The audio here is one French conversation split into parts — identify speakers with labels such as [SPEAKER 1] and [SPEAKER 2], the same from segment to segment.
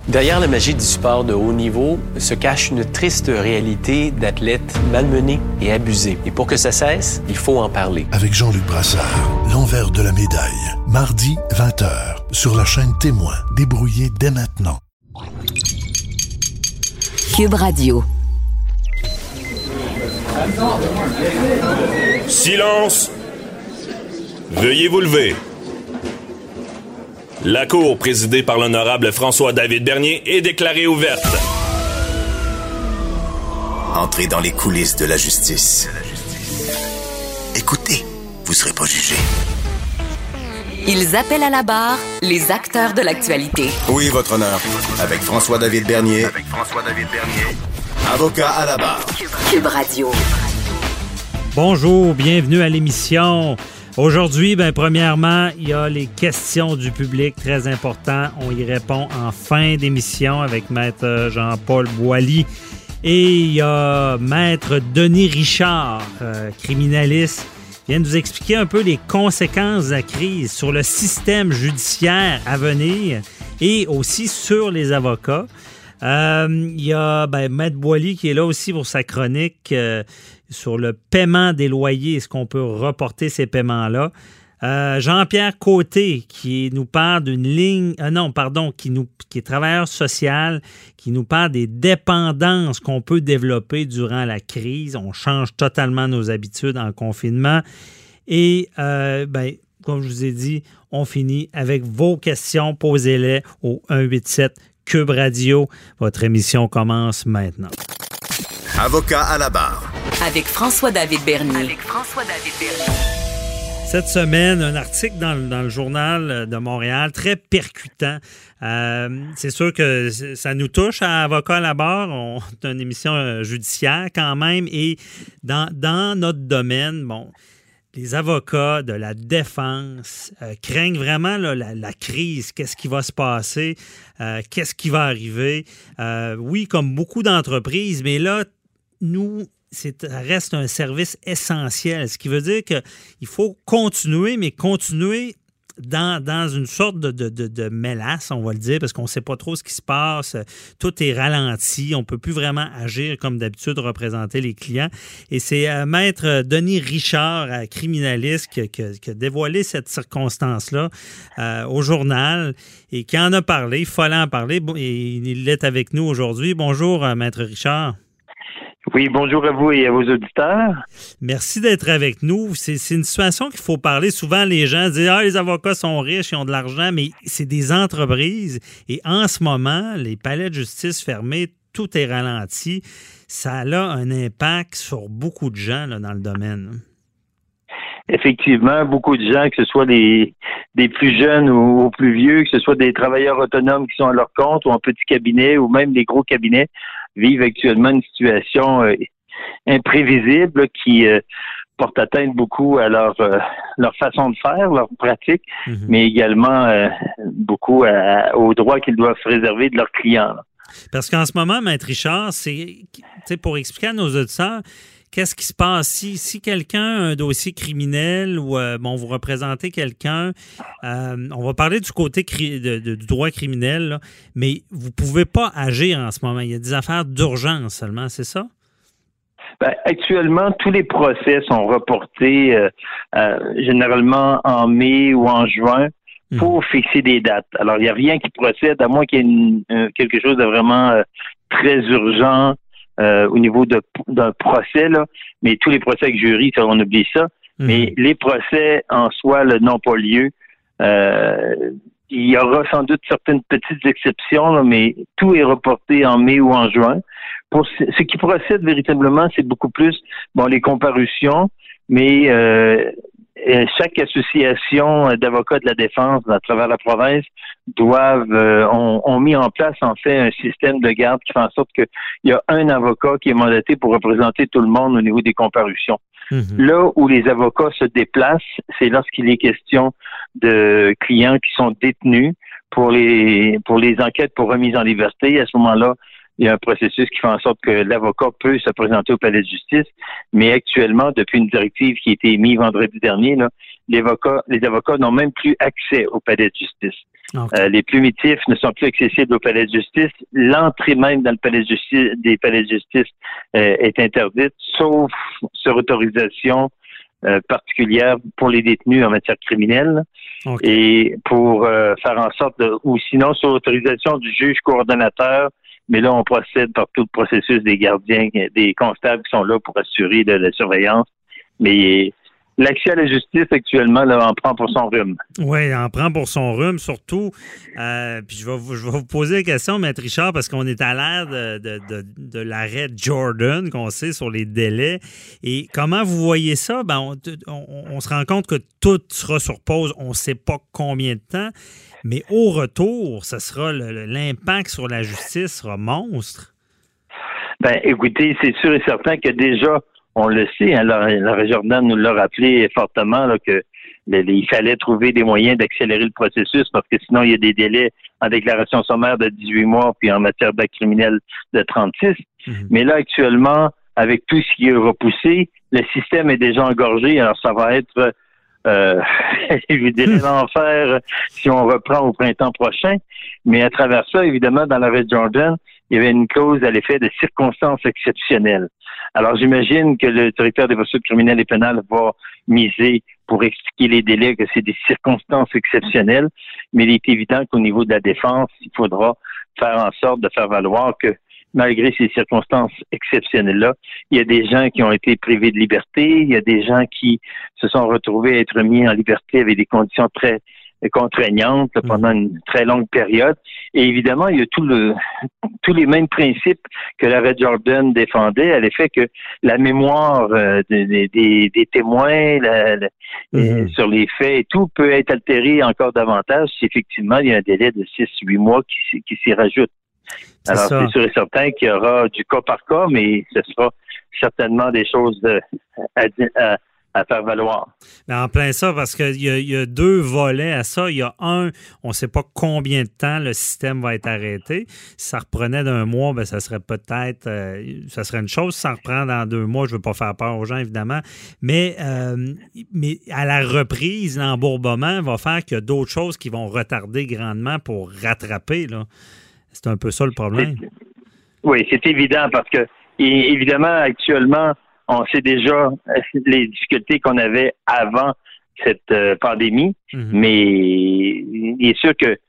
[SPEAKER 1] Derrière la magie du sport de haut niveau se cache une triste réalité d'athlètes malmenés et abusés. Et pour que ça cesse, il faut en parler.
[SPEAKER 2] Avec Jean-Luc Brassard, l'envers de la médaille. Mardi, 20h, sur la chaîne Témoin. Débrouillez dès maintenant.
[SPEAKER 3] Cube Radio.
[SPEAKER 4] Silence! Veuillez vous lever. La cour, présidée par l'honorable François-David Bernier, est déclarée ouverte.
[SPEAKER 5] Entrez dans les coulisses de la justice. Écoutez, vous serez pas jugé.
[SPEAKER 3] Ils appellent à la barre les acteurs de l'actualité.
[SPEAKER 5] Oui, votre honneur. Avec François-David Bernier. Avocat à la barre.
[SPEAKER 3] Cube Radio.
[SPEAKER 6] Bonjour, bienvenue à l'émission. Aujourd'hui, premièrement, il y a les questions du public, très important. On y répond en fin d'émission avec Maître Jean-Paul Boily. Et il y a Maître Denis Richard, criminaliste, qui vient nous expliquer un peu les conséquences de la crise sur le système judiciaire à venir et aussi sur les avocats. Il y a Maître Boily qui est là aussi pour sa chronique sur le paiement des loyers. Est-ce qu'on peut reporter ces paiements-là? Jean-Pierre Côté qui nous parle d'une ligne... qui est travailleur social, qui nous parle des dépendances qu'on peut développer durant la crise. On change totalement nos habitudes en confinement. Et, comme je vous ai dit, on finit avec vos questions. Posez-les au 187 Cube Radio. Votre émission commence maintenant.
[SPEAKER 5] Avocat à la barre.
[SPEAKER 3] Avec François-David Bernier.
[SPEAKER 6] Cette semaine, un article dans le Journal de Montréal très percutant. C'est sûr que ça nous touche à Avocat à la barre. On est une émission judiciaire quand même. Et dans notre domaine, les avocats de la défense craignent vraiment la crise. Qu'est-ce qui va se passer? Qu'est-ce qui va arriver? Oui, comme beaucoup d'entreprises, mais là, nous, ça reste un service essentiel. Ce qui veut dire qu'il faut continuer, mais continuer dans une sorte de mélasse, on va le dire, parce qu'on ne sait pas trop ce qui se passe. Tout est ralenti. On ne peut plus vraiment agir comme d'habitude, représenter les clients. Et c'est Maître Denis Richard, criminaliste, qui a dévoilé cette circonstance-là au journal et qui en a parlé. Il fallait en parler. Et il est avec nous aujourd'hui. Bonjour, Maître Richard.
[SPEAKER 7] Oui, bonjour à vous et à vos auditeurs.
[SPEAKER 6] Merci d'être avec nous. C'est une situation qu'il faut parler. Souvent, les gens disent « Ah, les avocats sont riches, ils ont de l'argent », mais c'est des entreprises. Et en ce moment, les palais de justice fermés, tout est ralenti. Ça a un impact sur beaucoup de gens là, dans le domaine.
[SPEAKER 7] Effectivement, beaucoup de gens, que ce soit des plus jeunes ou plus vieux, que ce soit des travailleurs autonomes qui sont à leur compte ou en petit cabinet ou même des gros cabinets, vivent actuellement une situation imprévisible qui porte atteinte beaucoup à leur façon de faire, leur pratique, mais également beaucoup aux droits qu'ils doivent se réserver de leurs clients. Là.
[SPEAKER 6] Parce qu'en ce moment, Maître Richard, c'est pour expliquer à nos auditeurs, qu'est-ce qui se passe si quelqu'un a un dossier criminel ou vous représentez quelqu'un, on va parler du côté du droit criminel, là, mais vous ne pouvez pas agir en ce moment. Il y a des affaires d'urgence seulement, c'est ça?
[SPEAKER 7] Actuellement, tous les procès sont reportés généralement en mai ou en juin pour fixer des dates. Alors, il n'y a rien qui procède, à moins qu'il y ait quelque chose de vraiment très urgent au niveau d'un procès, là, mais tous les procès avec jury, ça, on oublie ça. Mais les procès en soi n'ont pas lieu. Il y aura sans doute certaines petites exceptions, là, mais tout est reporté en mai ou en juin. Pour ce qui procède véritablement, c'est beaucoup plus les comparutions, mais chaque association d'avocats de la défense à travers la province ont mis en place en fait un système de garde qui fait en sorte qu'il y a un avocat qui est mandaté pour représenter tout le monde au niveau des comparutions. Là où les avocats se déplacent, c'est lorsqu'il est question de clients qui sont détenus pour les enquêtes pour remise en liberté. À ce moment-là, il y a un processus qui fait en sorte que l'avocat peut se présenter au palais de justice, mais actuellement, depuis une directive qui a été émise vendredi dernier, là, les avocats n'ont même plus accès au palais de justice.
[SPEAKER 6] Okay.
[SPEAKER 7] Les plumitifs ne sont plus accessibles au palais de justice. L'entrée même dans le palais de justice, des palais de justice est interdite, sauf sur autorisation particulière pour les détenus en matière criminelle.
[SPEAKER 6] Okay.
[SPEAKER 7] Et pour faire en sorte ou sinon sur autorisation du juge coordonnateur, mais là on procède par tout le processus des gardiens, des constables qui sont là pour assurer la surveillance. Mais l'accès à la justice actuellement là, en prend pour son rhume.
[SPEAKER 6] Oui, en prend pour son rhume, surtout. Puis je vais vous poser la question, Maître Richard, parce qu'on est à l'ère de l'arrêt Jordan, qu'on sait sur les délais. Et comment vous voyez ça? Ben, on se rend compte que tout sera sur pause, on ne sait pas combien de temps, mais au retour, ça sera l'impact sur la justice sera monstre.
[SPEAKER 7] Ben, écoutez, c'est sûr et certain que déjà, on le sait, hein, la Jordan nous l'a rappelé fortement là, que il fallait trouver des moyens d'accélérer le processus parce que sinon il y a des délais en déclaration sommaire de 18 mois puis en matière d'acte criminel de 36. Mm-hmm. Mais là, actuellement, avec tout ce qui est repoussé, le système est déjà engorgé. Alors, ça va être, je dirais, l'enfer si on reprend au printemps prochain. Mais à travers ça, évidemment, dans l'arrêt Jordan, il y avait une clause à l'effet de circonstances exceptionnelles. Alors, j'imagine que le directeur des poursuites criminelles et pénales va miser pour expliquer les délais que c'est des circonstances exceptionnelles, mais il est évident qu'au niveau de la défense, il faudra faire en sorte de faire valoir que malgré ces circonstances exceptionnelles-là, il y a des gens qui ont été privés de liberté, il y a des gens qui se sont retrouvés à être mis en liberté avec des conditions très contraignantes pendant une très longue période. Et évidemment, il y a tous les mêmes principes que l'arrêt Jordan défendait, à l'effet que la mémoire des témoins sur les faits et tout peut être altérée encore davantage si effectivement il y a un délai de 6-8 mois qui s'y rajoute. Alors, c'est sûr et certain qu'il y aura du cas par cas, mais ce sera certainement des choses à faire valoir.
[SPEAKER 6] En plein ça, parce qu'il y a deux volets à ça. Il y a un, on ne sait pas combien de temps le système va être arrêté. Si ça reprenait d'un mois, ben ça serait peut-être, ça serait une chose. Si ça reprend dans 2 mois, je ne veux pas faire peur aux gens, évidemment. Mais à la reprise, l'embourbement va faire qu'il y a d'autres choses qui vont retarder grandement pour rattraper, là. C'est un peu ça le problème.
[SPEAKER 7] Oui, c'est évident parce que, évidemment, actuellement, on sait déjà les difficultés qu'on avait avant cette pandémie, mais il est sûr que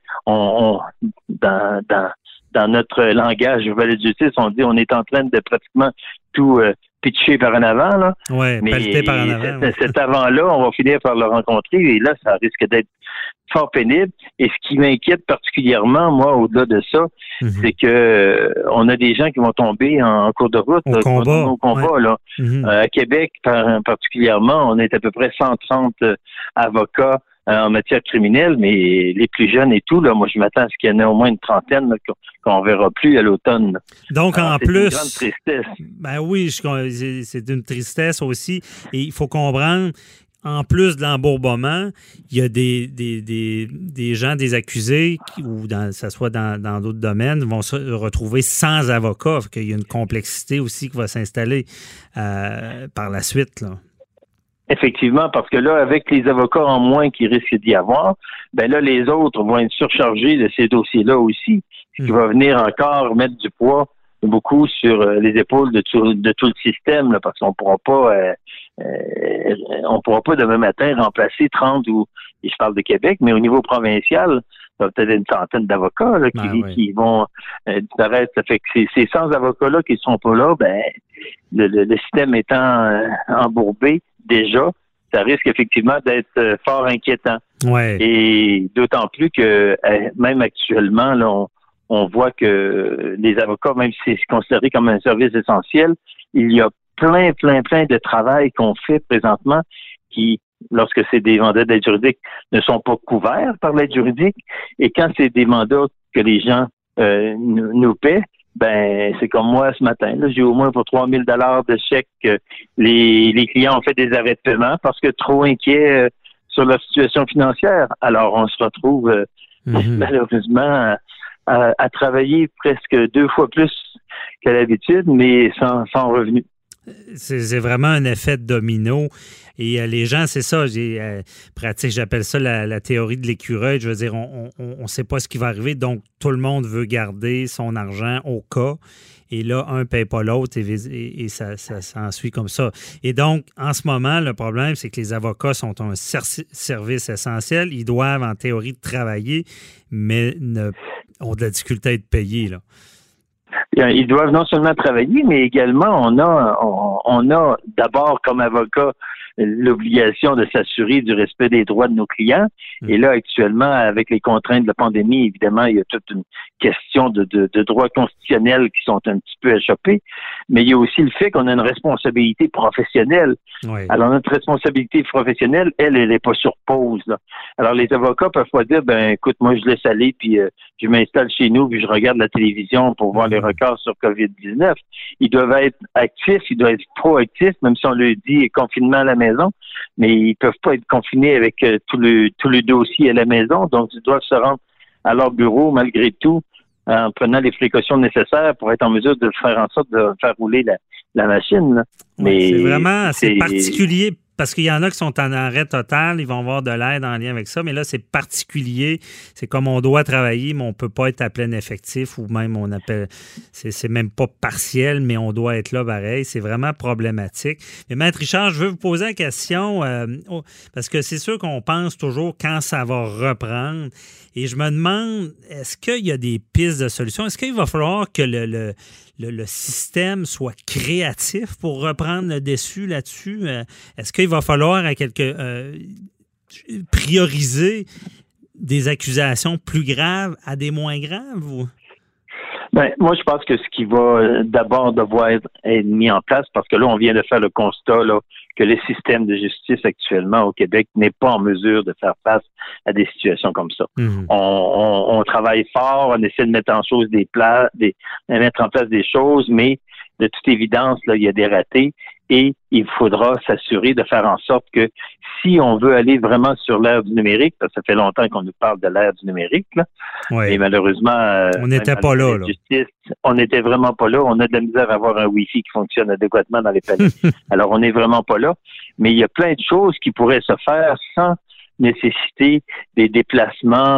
[SPEAKER 7] dans notre langage au palais de justice, on dit on est en train de pratiquement tout pitcher par en avant. Là.
[SPEAKER 6] Oui, pelleter par en avant.
[SPEAKER 7] Cet avant-là, on va finir par le rencontrer et là, ça risque d'être fort pénible. Et ce qui m'inquiète particulièrement, moi, au-delà de ça, c'est que on a des gens qui vont tomber en cours de route. Au combat, là. À Québec, particulièrement, on est à peu près 130 avocats en matière criminelle, mais les plus jeunes et tout, là, moi, je m'attends à ce qu'il y en ait au moins une trentaine là, qu'on verra plus à l'automne.
[SPEAKER 6] Donc, en plus...
[SPEAKER 7] C'est une grande tristesse.
[SPEAKER 6] Ben oui, c'est une tristesse aussi. Et il faut comprendre... En plus de l'embourbement, il y a des gens, des accusés, ou ça soit dans d'autres domaines, vont se retrouver sans avocat. Il y a une complexité aussi qui va s'installer par la suite, là.
[SPEAKER 7] Effectivement, parce que là, avec les avocats en moins qui risquent d'y avoir, ben là, les autres vont être surchargés de ces dossiers-là aussi, ce qui va venir encore mettre du poids beaucoup sur les épaules de tout le système, là, parce qu'on pourra pas demain matin remplacer 30 et je parle de Québec, mais au niveau provincial, il y a peut-être une centaine d'avocats là, qui vont disparaître. Ça fait que ces 100 avocats-là qui ne sont pas là, ben le système étant embourbé déjà, ça risque effectivement d'être fort inquiétant.
[SPEAKER 6] Ouais. Et
[SPEAKER 7] d'autant plus que même actuellement, là, on voit que les avocats, même si c'est considéré comme un service essentiel, il y a plein de travail qu'on fait présentement qui, lorsque c'est des mandats d'aide juridique, ne sont pas couverts par l'aide juridique. Et quand c'est des mandats que les gens nous paient, ben c'est comme moi ce matin. Là, j'ai au moins pour 3 000 $ de chèques. Les clients ont fait des arrêts de paiement parce que trop inquiets sur leur situation financière. Alors, on se retrouve malheureusement à travailler presque 2 fois plus qu'à l'habitude, mais sans revenu.
[SPEAKER 6] C'est vraiment un effet de domino. Et les gens, c'est ça, pratique, j'appelle ça la théorie de l'écureuil. Je veux dire, on ne sait pas ce qui va arriver, donc tout le monde veut garder son argent au cas. Et là, un ne paye pas l'autre et ça s'ensuit comme ça. Et donc, en ce moment, le problème, c'est que les avocats sont un service essentiel. Ils doivent, en théorie, travailler, mais ont de la difficulté à être payés, là.
[SPEAKER 7] Ils doivent non seulement travailler, mais également, on a d'abord, comme avocat, l'obligation de s'assurer du respect des droits de nos clients. Et là, actuellement, avec les contraintes de la pandémie, évidemment, il y a toute une question de droits constitutionnels qui sont un petit peu échappés. Mais il y a aussi le fait qu'on a une responsabilité professionnelle. Oui. Alors, notre responsabilité professionnelle, elle n'est pas sur pause, là. Alors, les avocats peuvent pas dire, écoute, moi, je laisse aller, puis je m'installe chez nous, puis je regarde la télévision pour voir les records sur COVID-19. Ils doivent être actifs, ils doivent être proactifs, même si on leur dit confinement à la maison, mais ils peuvent pas être confinés avec tout le dossier à la maison, donc ils doivent se rendre à leur bureau malgré tout en prenant les précautions nécessaires pour être en mesure de faire en sorte de faire rouler la machine, là. Mais
[SPEAKER 6] c'est particulier parce qu'il y en a qui sont en arrêt total, ils vont avoir de l'aide en lien avec ça, mais là, c'est particulier. C'est comme on doit travailler, mais on ne peut pas être à plein effectif ou même on appelle, c'est même pas partiel, mais on doit être là pareil. C'est vraiment problématique. Mais Maître Richard, je veux vous poser la question parce que c'est sûr qu'on pense toujours quand ça va reprendre. Et je me demande, est-ce qu'il y a des pistes de solutions? Est-ce qu'il va falloir que le système soit créatif pour reprendre le dessus là-dessus? Est-ce qu'il va falloir prioriser des accusations plus graves à des moins graves? Ou?
[SPEAKER 7] Moi, je pense que ce qui va d'abord devoir être mis en place, parce que là, on vient de faire le constat là, que le système de justice actuellement au Québec n'est pas en mesure de faire face à des situations comme ça. Mm-hmm. On travaille fort, on essaie de mettre en place des choses, mais de toute évidence, là, il y a des ratés et il faudra s'assurer de faire en sorte que si on veut aller vraiment sur l'ère du numérique, parce que ça fait longtemps qu'on nous parle de l'ère du numérique, là, et malheureusement,
[SPEAKER 6] on n'était pas là.
[SPEAKER 7] Justice, on n'était vraiment pas là. On a de la misère à avoir un Wi-Fi qui fonctionne adéquatement dans les palais. Alors, on n'est vraiment pas là. Mais il y a plein de choses qui pourraient se faire sans nécessiter des déplacements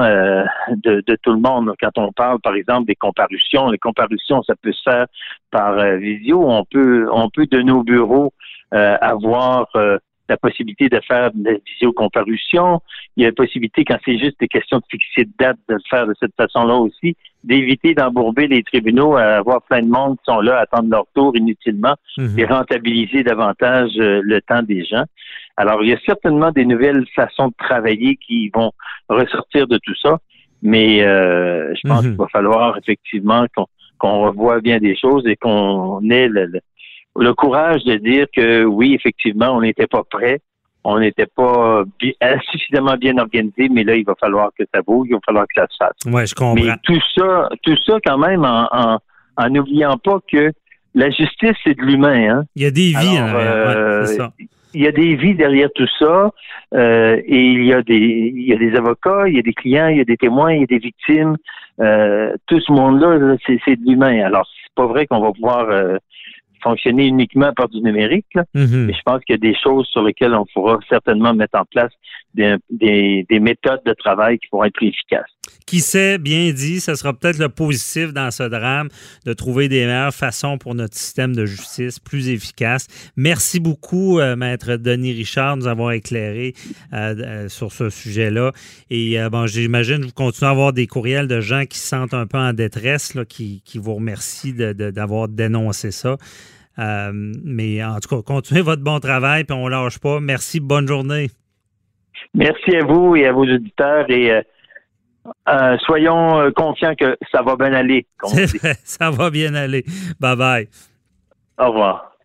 [SPEAKER 7] de tout le monde. Quand on parle, par exemple, des comparutions, les comparutions, ça peut se faire par visio. On peut de nos bureaux avoir la possibilité de faire des visiocomparutions. Il y a la possibilité, quand c'est juste des questions de fixer de date, de le faire de cette façon-là aussi, d'éviter d'embourber les tribunaux à avoir plein de monde qui sont là à attendre leur tour inutilement et rentabiliser davantage le temps des gens. Alors, il y a certainement des nouvelles façons de travailler qui vont ressortir de tout ça, mais je pense qu'il va falloir effectivement qu'on revoie bien des choses et qu'on ait le courage de dire que oui, effectivement, on n'était pas prêt, on n'était pas suffisamment bien organisé, mais là, il va falloir que ça bouge, il va falloir que ça se fasse.
[SPEAKER 6] Oui, je comprends.
[SPEAKER 7] Mais tout ça quand même en n'oubliant pas que la justice, c'est de l'humain. Hein?
[SPEAKER 6] Il y a des vies. C'est ça.
[SPEAKER 7] Il y a des vies derrière tout ça, et il y a des avocats, il y a des clients, il y a des témoins, il y a des victimes. Tout ce monde-là, c'est de l'humain. Alors, c'est pas vrai qu'on va pouvoir fonctionner uniquement par du numérique, là. Mais je pense qu'il y a des choses sur lesquelles on pourra certainement mettre en place des méthodes de travail qui pourront être plus efficaces.
[SPEAKER 6] Qui sait, bien dit, ce sera peut-être le positif dans ce drame, de trouver des meilleures façons pour notre système de justice plus efficace. Merci beaucoup, Maître Denis Richard, de nous avoir éclairé sur ce sujet-là. Et j'imagine que vous continuez à avoir des courriels de gens qui se sentent un peu en détresse, là, qui vous remercient d'avoir dénoncé ça. Mais en tout cas, continuez votre bon travail, puis on ne lâche pas. Merci, bonne journée.
[SPEAKER 7] Merci à vous et à vos auditeurs et soyons confiants que ça va bien aller.
[SPEAKER 6] C'est vrai, ça va bien aller. Bye-bye.
[SPEAKER 7] Au revoir.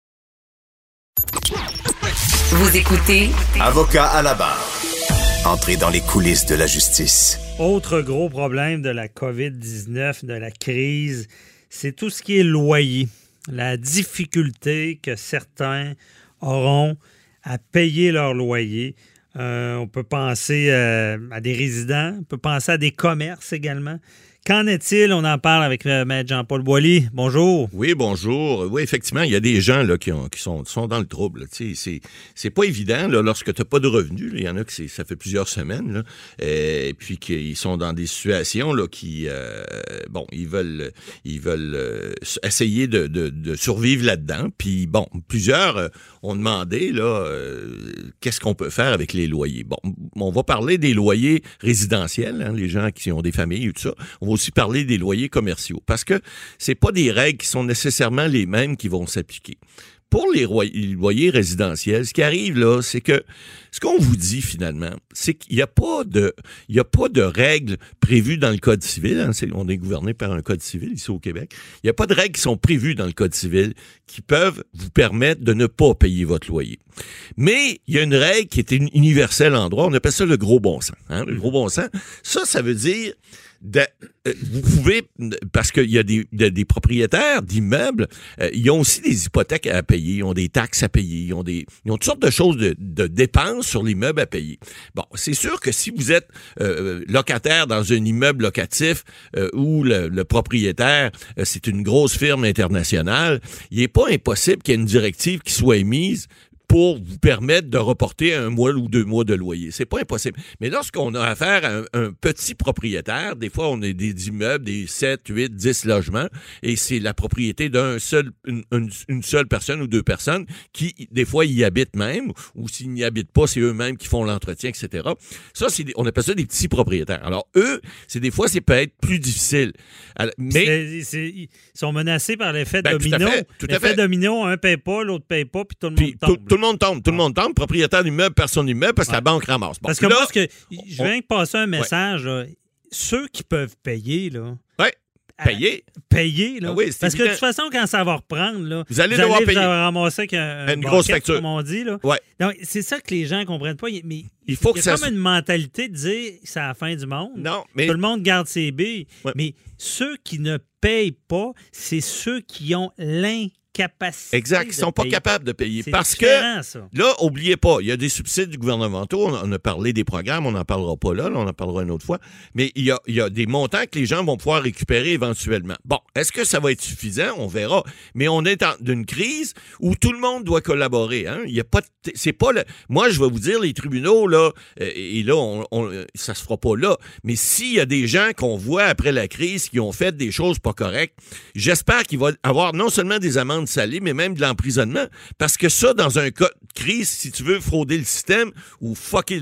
[SPEAKER 3] Vous écoutez
[SPEAKER 5] Avocat à la barre. Entrez dans les coulisses de la justice.
[SPEAKER 6] Autre gros problème de la COVID-19, de la crise, c'est tout ce qui est loyer. La difficulté que certains auront à payer leur loyer. On peut penser à des résidents, on peut penser à des commerces également Qu'en est-il? On en parle avec Maître Jean-Paul Boily. Bonjour.
[SPEAKER 8] Oui, bonjour. Oui, effectivement, il y a des gens là, qui sont dans le trouble. C'est pas évident là, lorsque tu n'as pas de revenus. Il y en a que ça fait plusieurs semaines. Là, et puis qu'ils sont dans des situations là, qui... ils veulent essayer de survivre là-dedans. Puis bon, plusieurs ont demandé là, qu'est-ce qu'on peut faire avec les loyers. Bon, on va parler des loyers résidentiels, hein, les gens qui ont des familles ou tout ça. On va aussi parler des loyers commerciaux parce que c'est pas des règles qui sont nécessairement les mêmes qui vont s'appliquer. Pour les loyers résidentiels, ce qui arrive là, c'est que ce qu'on vous dit finalement, c'est qu'il n'y a pas de règles prévues dans le Code civil. Hein, on est gouverné par un Code civil ici au Québec. Il n'y a pas de règles qui sont prévues dans le Code civil qui peuvent vous permettre de ne pas payer votre loyer. Mais il y a une règle qui est universelle en droit. On appelle ça le gros bon sens. Hein, le gros bon sens, ça veut dire... vous pouvez, parce qu'il y a des propriétaires d'immeubles, ils ont aussi des hypothèques à payer, ils ont des taxes à payer, ils ont toutes sortes de choses de dépenses sur l'immeuble à payer. Bon, c'est sûr que si vous êtes locataire dans un immeuble locatif où le propriétaire, c'est une grosse firme internationale, il n'est pas impossible qu'il y ait une directive qui soit émise pour vous permettre de reporter 1 mois ou 2 mois de loyer. C'est pas impossible. Mais lorsqu'on a affaire à un petit propriétaire, des fois, on a des immeubles, des 7, 8, 10 logements, et c'est la propriété une seule personne ou 2 personnes qui, des fois, y habitent même, ou s'ils n'y habitent pas, c'est eux-mêmes qui font l'entretien, etc. Ça, on appelle ça des petits propriétaires. Alors, eux, des fois, c'est peut être plus difficile. Alors, mais
[SPEAKER 6] ils sont menacés par l'effet domino.
[SPEAKER 8] Tout à fait.
[SPEAKER 6] L'effet domino, un paye pas, l'autre paye pas, puis tout le monde tombe.
[SPEAKER 8] Tout le monde tombe, propriétaire d'immeuble, personne d'immeuble, parce que la banque ramasse. Bon,
[SPEAKER 6] parce que là, je viens de passer un message, là, ceux qui peuvent payer, là.
[SPEAKER 8] Oui. Payer,
[SPEAKER 6] là.
[SPEAKER 8] Ah oui,
[SPEAKER 6] parce
[SPEAKER 8] évident.
[SPEAKER 6] Que de toute façon, quand ça va reprendre, là,
[SPEAKER 8] vous allez devoir payer.
[SPEAKER 6] Vous allez ramasser avec
[SPEAKER 8] une grosse facture,
[SPEAKER 6] comme on dit. Là.
[SPEAKER 8] Ouais.
[SPEAKER 6] Donc, c'est ça que les gens ne comprennent pas. Mais
[SPEAKER 8] il faut
[SPEAKER 6] y a comme une mentalité de dire que c'est la fin du monde.
[SPEAKER 8] Non, mais...
[SPEAKER 6] Tout le monde garde ses billes.
[SPEAKER 8] Ouais.
[SPEAKER 6] Mais ceux qui ne payent pas, c'est ceux qui ont l'incapacité.
[SPEAKER 8] Exact, ils ne sont pas capables de payer.
[SPEAKER 6] C'est
[SPEAKER 8] parce
[SPEAKER 6] différent,
[SPEAKER 8] que,
[SPEAKER 6] ça.
[SPEAKER 8] là, n'oubliez pas, il y a des subsides gouvernementaux. On a parlé des programmes, on n'en parlera pas là, on en parlera une autre fois. Mais il y a des montants que les gens vont pouvoir récupérer éventuellement. Bon, est-ce que ça va être suffisant? On verra. Mais on est dans une crise où tout le monde doit collaborer. Hein? Il y a pas c'est pas moi, je vais vous dire, les tribunaux, là, et là, ça se fera pas là. Mais s'il y a des gens qu'on voit après la crise qui ont fait des choses pas correctes, j'espère qu'il va avoir non seulement des amendes salées, mais même de l'emprisonnement. Parce que ça, dans un cas de crise, si tu veux frauder le système ou fucker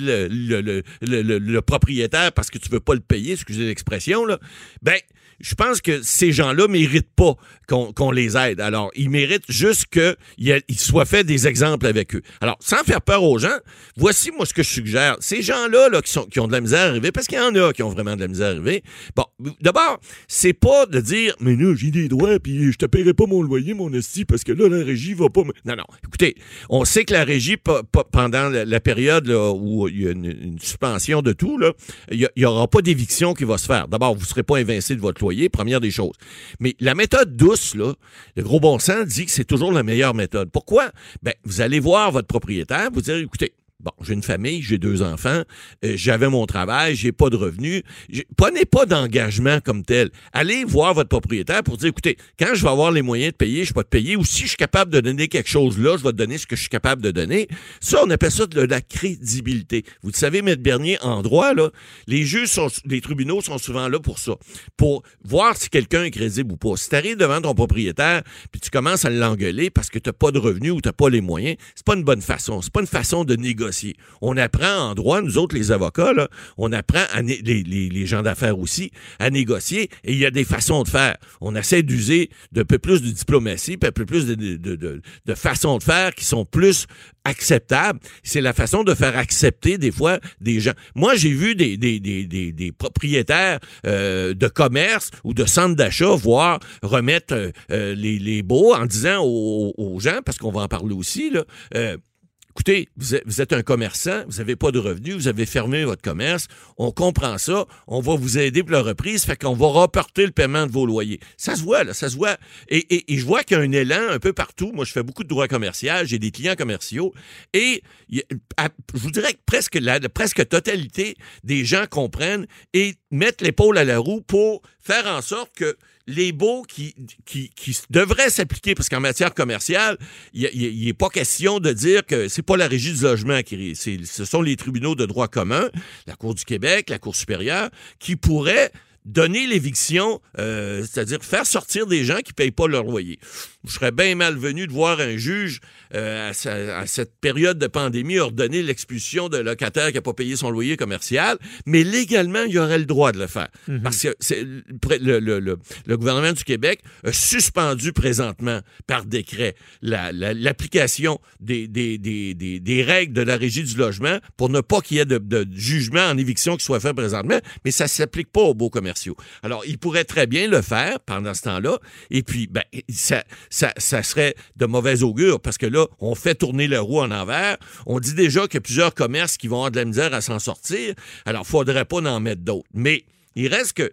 [SPEAKER 8] le propriétaire parce que tu veux pas le payer, excusez l'expression, là, ben, je pense que ces gens-là méritent pas qu'on les aide. Alors, ils méritent juste qu'il soit fait des exemples avec eux. Alors, sans faire peur aux gens, voici moi ce que je suggère. Ces gens-là là, qui ont de la misère à arriver, parce qu'il y en a qui ont vraiment de la misère à arriver, bon, d'abord, c'est pas de dire « Mais là, j'ai des droits, puis je te paierai pas mon loyer, mon esti, parce que là, la régie va pas... » Non, écoutez, on sait que la régie, pendant la période là, où il y a une suspension de tout, là, il y aura pas d'éviction qui va se faire. D'abord, vous serez pas évincé de votre loyer, première des choses. Mais la méthode douce, là, le gros bon sens dit que c'est toujours la meilleure méthode. Pourquoi? Ben, vous allez voir votre propriétaire, vous dire, écoutez, bon, j'ai une famille, j'ai 2 enfants, j'avais mon travail, j'ai pas de revenus. Prenez pas d'engagement comme tel. Allez voir votre propriétaire pour dire, écoutez, quand je vais avoir les moyens de payer, je vais te payer, ou si je suis capable de donner quelque chose là, je vais te donner ce que je suis capable de donner. Ça, on appelle ça de la crédibilité. Vous le savez, Maître Bernier, en droit, là, les tribunaux sont souvent là pour ça, pour voir si quelqu'un est crédible ou pas. Si tu arrives devant ton propriétaire, puis tu commences à l'engueuler parce que tu n'as pas de revenus ou tu n'as pas les moyens, c'est pas une bonne façon. C'est pas une façon de négocier. On apprend en droit, nous autres, les avocats, là, on apprend, les gens d'affaires aussi, à négocier, et il y a des façons de faire. On essaie d'user d'un peu plus de diplomatie, puis un peu plus de façons de faire qui sont plus acceptables. C'est la façon de faire accepter, des fois, des gens. Moi, j'ai vu des propriétaires de commerce ou de centres d'achat remettre les baux en disant aux gens, parce qu'on va en parler aussi, là, écoutez, vous êtes un commerçant, vous n'avez pas de revenus, vous avez fermé votre commerce, on comprend ça, on va vous aider pour la reprise, fait qu'on va reporter le paiement de vos loyers. Ça se voit, là, ça se voit. Et je vois qu'il y a un élan un peu partout. Moi, je fais beaucoup de droit commercial, j'ai des clients commerciaux, et je vous dirais que presque totalité des gens comprennent et mettent l'épaule à la roue pour faire en sorte que les baux qui devraient s'appliquer, parce qu'en matière commerciale, il n'est pas question de dire que c'est pas la Régie du logement ce sont les tribunaux de droit commun, la Cour du Québec, la Cour supérieure, qui pourraient donner l'éviction, c'est-à-dire faire sortir des gens qui ne payent pas leur loyer. Je serais bien malvenu de voir un juge, à cette période de pandémie, ordonner l'expulsion d'un locataire qui n'a pas payé son loyer commercial, mais légalement, il aurait le droit de le faire. Mm-hmm. Parce que le gouvernement du Québec a suspendu présentement, par décret, l'application des règles de la Régie du logement pour ne pas qu'il y ait de jugement en éviction qui soit fait présentement, mais ça ne s'applique pas aux baux commerciaux. Alors, il pourrait très bien le faire pendant ce temps-là, et puis, ça serait de mauvais augure, parce que là, on fait tourner le roue en envers. On dit déjà qu'il y a plusieurs commerces qui vont avoir de la misère à s'en sortir. Alors, il ne faudrait pas en mettre d'autres. Mais il reste que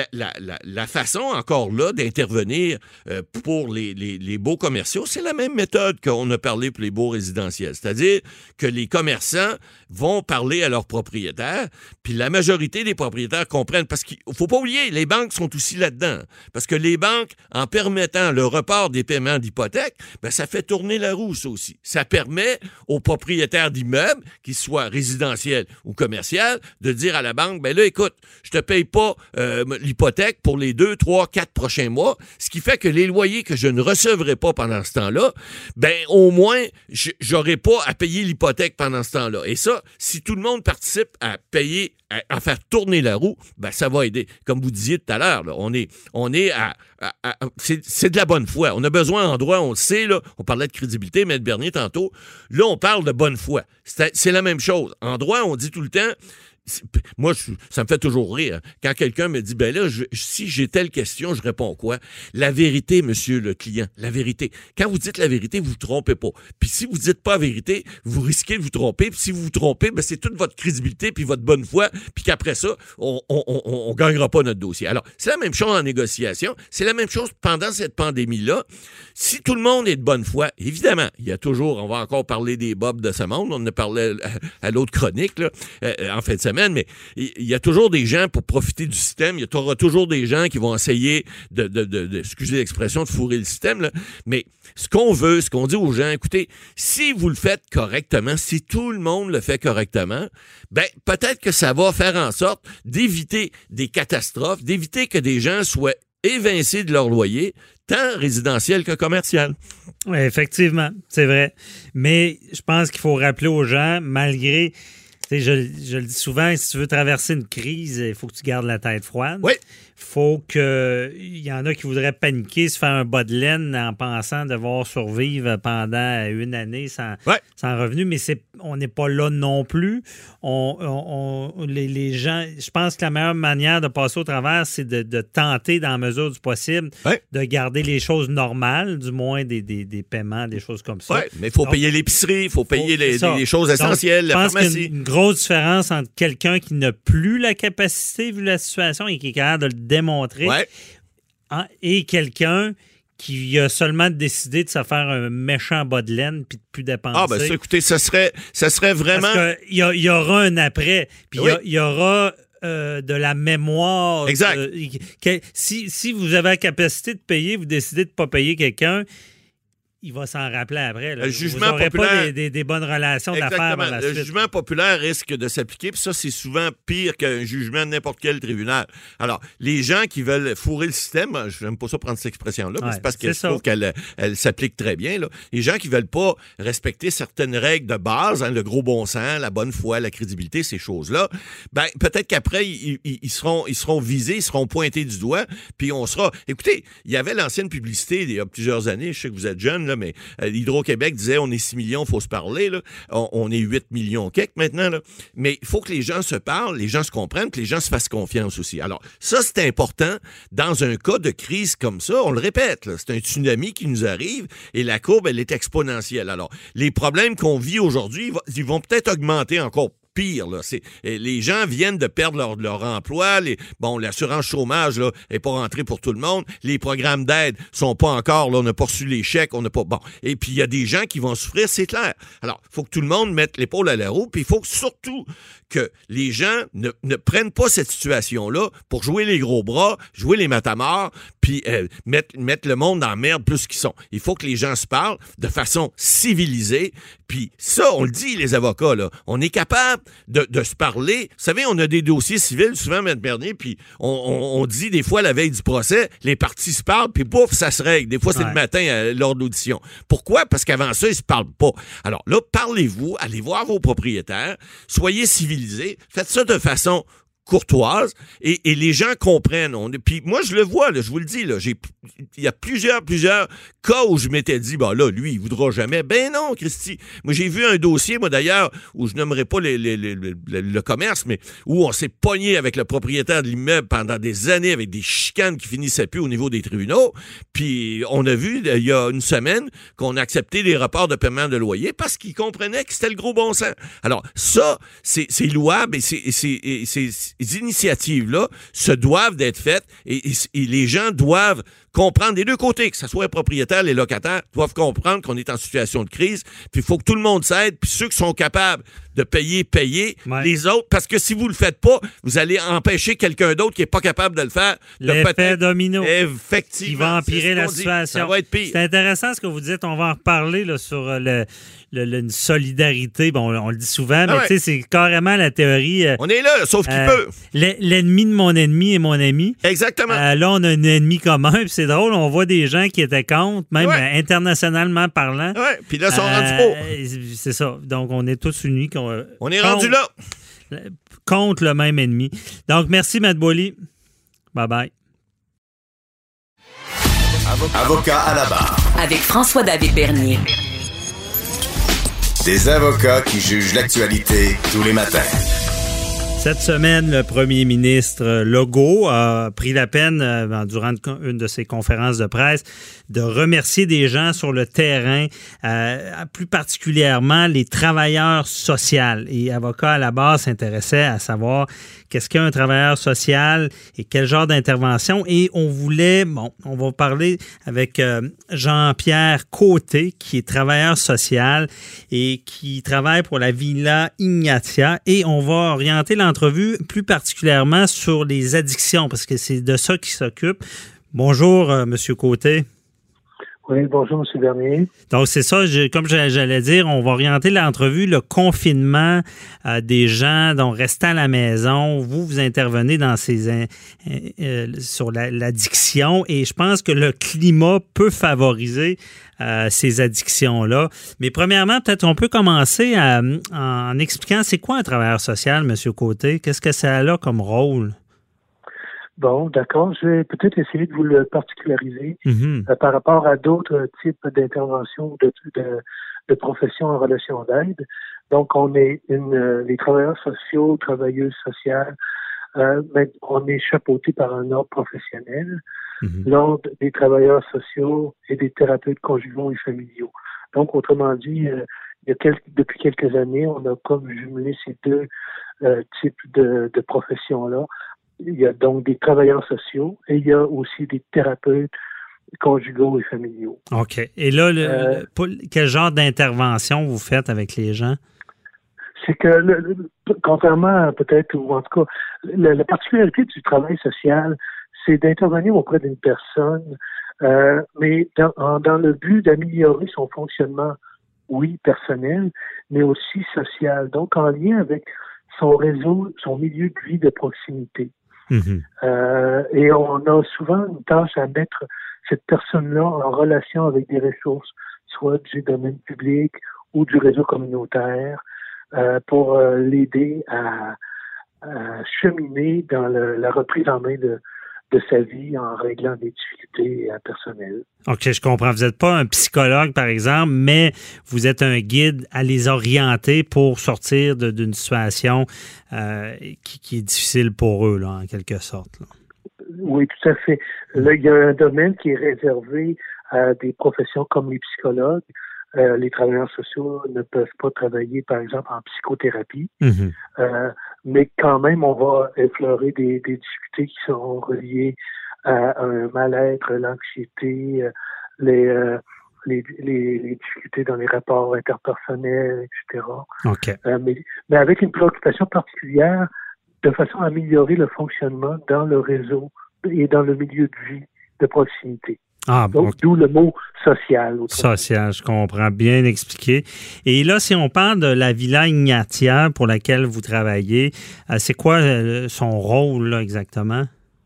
[SPEAKER 8] la façon, encore là, d'intervenir pour les baux commerciaux, c'est la même méthode qu'on a parlé pour les baux résidentiels. C'est-à-dire que les commerçants vont parler à leurs propriétaires, puis la majorité des propriétaires comprennent, parce qu'il ne faut pas oublier, les banques sont aussi là-dedans. Parce que les banques, en permettant le report des paiements d'hypothèque, ça fait tourner la roue, ça aussi. Ça permet aux propriétaires d'immeubles, qu'ils soient résidentiels ou commerciaux, de dire à la banque, là, écoute, je te paye pas l'hypothèque pour les 2, 3, 4 prochains mois, ce qui fait que les loyers que je ne recevrai pas pendant ce temps-là, au moins, j'aurai pas à payer l'hypothèque pendant ce temps-là. Et ça, si tout le monde participe à payer, à faire tourner la roue, ça va aider. Comme vous disiez tout à l'heure, là, on est c'est de la bonne foi. On a besoin en droit, on le sait, là, on parlait de crédibilité, Maître Bernier tantôt. Là, on parle de bonne foi. C'est la même chose. En droit, on dit tout le temps, moi, ça me fait toujours rire. Quand quelqu'un me dit, si j'ai telle question, je réponds quoi? La vérité, monsieur le client, la vérité. Quand vous dites la vérité, vous ne vous trompez pas. Puis si vous ne dites pas la vérité, vous risquez de vous tromper. Puis si vous vous trompez, c'est toute votre crédibilité puis votre bonne foi. Puis qu'après ça, on gagnera pas notre dossier. Alors, c'est la même chose en négociation. C'est la même chose pendant cette pandémie-là. Si tout le monde est de bonne foi, évidemment, il y a toujours, on va encore parler des bobs de ce monde. On en a parlé à l'autre chronique, là, en fin de semaine. Mais il y a toujours des gens pour profiter du système. Il y aura toujours des gens qui vont essayer excusez l'expression, de fourrer le système. Là. Mais ce qu'on dit aux gens, écoutez, si vous le faites correctement, si tout le monde le fait correctement, peut-être que ça va faire en sorte d'éviter des catastrophes, d'éviter que des gens soient évincés de leur loyer, tant résidentiel que commercial.
[SPEAKER 6] Oui, effectivement, c'est vrai. Mais je pense qu'il faut rappeler aux gens, malgré... Je le dis souvent, si tu veux traverser une crise, il faut que tu gardes la tête froide.
[SPEAKER 8] Oui.
[SPEAKER 6] Faut que... Il y en a qui voudraient paniquer, se faire un bas de laine en pensant devoir survivre pendant une année sans revenu, mais on n'est pas là non plus. Les gens... Je pense que la meilleure manière de passer au travers, c'est de tenter, dans la mesure du possible, de garder les choses normales, du moins des paiements, des choses comme ça.
[SPEAKER 8] Oui, mais il faut payer l'épicerie, il faut payer les choses essentielles, la pharmacie.
[SPEAKER 6] Je pense qu'il y a une grosse différence entre quelqu'un qui n'a plus la capacité, vu la situation, et qui est capable de le démontrer, et quelqu'un qui a seulement décidé de se faire un méchant bas de laine puis de plus dépenser.
[SPEAKER 8] Écoutez, ça serait vraiment...
[SPEAKER 6] Parce qu'il y aura un après, puis il y aura... de la mémoire.
[SPEAKER 8] Exact.
[SPEAKER 6] Si vous avez la capacité de payer, vous décidez de ne pas payer quelqu'un, il va s'en rappeler après. Là.
[SPEAKER 8] Le jugement
[SPEAKER 6] vous n'aurez
[SPEAKER 8] populaire...
[SPEAKER 6] pas des bonnes relations d'affaires par la suite.
[SPEAKER 8] Le jugement populaire risque de s'appliquer, puis ça, c'est souvent pire qu'un jugement de n'importe quel tribunal. Alors, les gens qui veulent fourrer le système, je n'aime pas ça prendre cette expression-là, mais c'est parce que je trouve qu'elle s'applique très bien. Là. Les gens qui ne veulent pas respecter certaines règles de base, le gros bon sens, la bonne foi, la crédibilité, ces choses-là, peut-être qu'après, ils seront visés, ils seront pointés du doigt, puis on sera... Écoutez, il y avait l'ancienne publicité il y a plusieurs années, je sais que vous êtes jeune, là, mais Hydro-Québec disait on est 6 millions, il faut se parler. Là. On est 8 millions quelques maintenant. Là. Mais il faut que les gens se parlent, les gens se comprennent, que les gens se fassent confiance aussi. Alors, ça, c'est important dans un cas de crise comme ça. On le répète, là, c'est un tsunami qui nous arrive et la courbe, elle est exponentielle. Alors, les problèmes qu'on vit aujourd'hui, ils vont peut-être augmenter encore pire. Là. Les gens viennent de perdre leur emploi. L'assurance chômage là, est pas rentrée pour tout le monde. Les programmes d'aide sont pas encore, là, on n'a pas reçu les chèques, on n'a pas... Bon. Et puis, il y a des gens qui vont souffrir, c'est clair. Alors, il faut que tout le monde mette l'épaule à la roue, puis il faut surtout que les gens ne prennent pas cette situation-là pour jouer les gros bras, jouer les matamors, puis mettre le monde dans la merde plus qu'ils sont. Il faut que les gens se parlent de façon civilisée, puis ça, on le dit, les avocats, là, on est capable de se parler. Vous savez, on a des dossiers civils, souvent, M. Bernier, puis on dit des fois, la veille du procès, les parties se parlent, puis pouf, ça se règle. Des fois, c'est le matin lors de l'audition. Pourquoi? Parce qu'avant ça, ils se parlent pas. Alors là, parlez-vous, allez voir vos propriétaires, soyez civilisés, faites ça de façon courtoise et les gens comprennent. Puis moi, je le vois, là, je vous le dis, là, il y a plusieurs cas où je m'étais dit, là, lui, il voudra jamais. Ben non, Christy. Moi, j'ai vu un dossier, moi d'ailleurs, où je nommerai pas le commerce, mais où on s'est pogné avec le propriétaire de l'immeuble pendant des années avec des chicanes qui finissaient plus au niveau des tribunaux. Puis on a vu, il y a une semaine, qu'on a accepté les reports de paiement de loyer parce qu'ils comprenaient que c'était le gros bon sens. Alors, ça, c'est louable et ces initiatives-là se doivent d'être faites et les gens doivent comprendre des deux côtés, que ce soit les propriétaires, les locataires, doivent comprendre qu'on est en situation de crise, puis il faut que tout le monde s'aide, puis ceux qui sont capables de payer, les autres, parce que si vous le faites pas, vous allez empêcher quelqu'un d'autre qui est pas capable de le faire.
[SPEAKER 6] L'effet domino.
[SPEAKER 8] Effectivement.
[SPEAKER 6] Qui va empirer la situation.
[SPEAKER 8] Ça va être pire.
[SPEAKER 6] C'est intéressant ce que vous dites, on va en reparler là, sur une solidarité. Bon, on le dit souvent, mais tu sais, c'est carrément la théorie.
[SPEAKER 8] On est là, sauf qu'il peut.
[SPEAKER 6] L'ennemi de mon ennemi est mon ami.
[SPEAKER 8] Exactement.
[SPEAKER 6] Là, on a un ennemi commun, puis c'est drôle, on voit des gens qui étaient contre, même internationalement parlant.
[SPEAKER 8] Oui, puis là, ils sont rendus pour.
[SPEAKER 6] C'est ça. Donc, on est tous unis.
[SPEAKER 8] On est rendu là.
[SPEAKER 6] Contre le même ennemi. Donc, merci, Matt Boily. Bye-bye.
[SPEAKER 5] Avocat à la barre.
[SPEAKER 3] Avec François-David Bernier.
[SPEAKER 5] Des avocats qui jugent l'actualité tous les matins.
[SPEAKER 6] Cette semaine, le premier ministre Legault a pris la peine, durant une de ses conférences de presse, de remercier des gens sur le terrain, plus particulièrement les travailleurs sociaux. Et Avocat à la barre s'intéressait à savoir qu'est-ce qu'un travailleur social et quel genre d'intervention. Et on va parler avec Jean-Pierre Côté, qui est travailleur social et qui travaille pour la Villa Ignatia. Et on va orienter l'entrevue plus particulièrement sur les addictions, parce que c'est de ça qu'il s'occupe. Bonjour, Monsieur Côté.
[SPEAKER 9] Oui, bonjour, M. Bernier.
[SPEAKER 6] Donc, c'est ça, comme j'allais dire, on va orienter l'entrevue, le confinement des gens, donc rester à la maison. Vous intervenez dans sur l'addiction et je pense que le climat peut favoriser ces addictions-là. Mais premièrement, peut-être on peut commencer en expliquant c'est quoi un travailleur social, M. Côté? Qu'est-ce que ça a comme rôle?
[SPEAKER 9] Bon, d'accord. Je vais peut-être essayer de vous le particulariser par rapport à d'autres types d'interventions de professions en relation d'aide. Donc, on est les travailleurs sociaux, travailleuses sociales, mais on est chapeauté par un ordre professionnel, l'ordre des travailleurs sociaux et des thérapeutes conjugaux et familiaux. Donc, autrement dit, depuis quelques années, on a comme jumelé ces deux types de professions-là. Il y a donc des travailleurs sociaux et il y a aussi des thérapeutes conjugaux et familiaux.
[SPEAKER 6] OK. Et là, quel genre d'intervention vous faites avec les gens?
[SPEAKER 9] C'est que, contrairement peut-être, ou en tout cas, la particularité du travail social, c'est d'intervenir auprès d'une personne, mais dans le but d'améliorer son fonctionnement, oui, personnel, mais aussi social. Donc, en lien avec son réseau, son milieu de vie de proximité. Et on a souvent une tâche à mettre cette personne-là en relation avec des ressources, soit du domaine public ou du réseau communautaire, pour l'aider à cheminer dans la reprise en main de sa vie en réglant des difficultés personnelles.
[SPEAKER 6] OK, je comprends. Vous n'êtes pas un psychologue, par exemple, mais vous êtes un guide à les orienter pour sortir d'une situation qui est difficile pour eux, là, en quelque sorte. Là.
[SPEAKER 9] Oui, tout à fait. Là, il y a un domaine qui est réservé à des professions comme les psychologues. Les travailleurs sociaux ne peuvent pas travailler, par exemple, en psychothérapie. Mm-hmm. Mais quand même, on va effleurer des difficultés qui sont reliées à un mal-être, l'anxiété, les difficultés dans les rapports interpersonnels, etc.
[SPEAKER 6] Okay.
[SPEAKER 9] Mais avec une préoccupation particulière de façon à améliorer le fonctionnement dans le réseau et dans le milieu de vie de proximité. Donc, d'où le mot social.
[SPEAKER 6] Social, je comprends, bien expliqué. Et là, si on parle de la Villa Ignatière pour laquelle vous travaillez, c'est quoi son rôle là, exactement?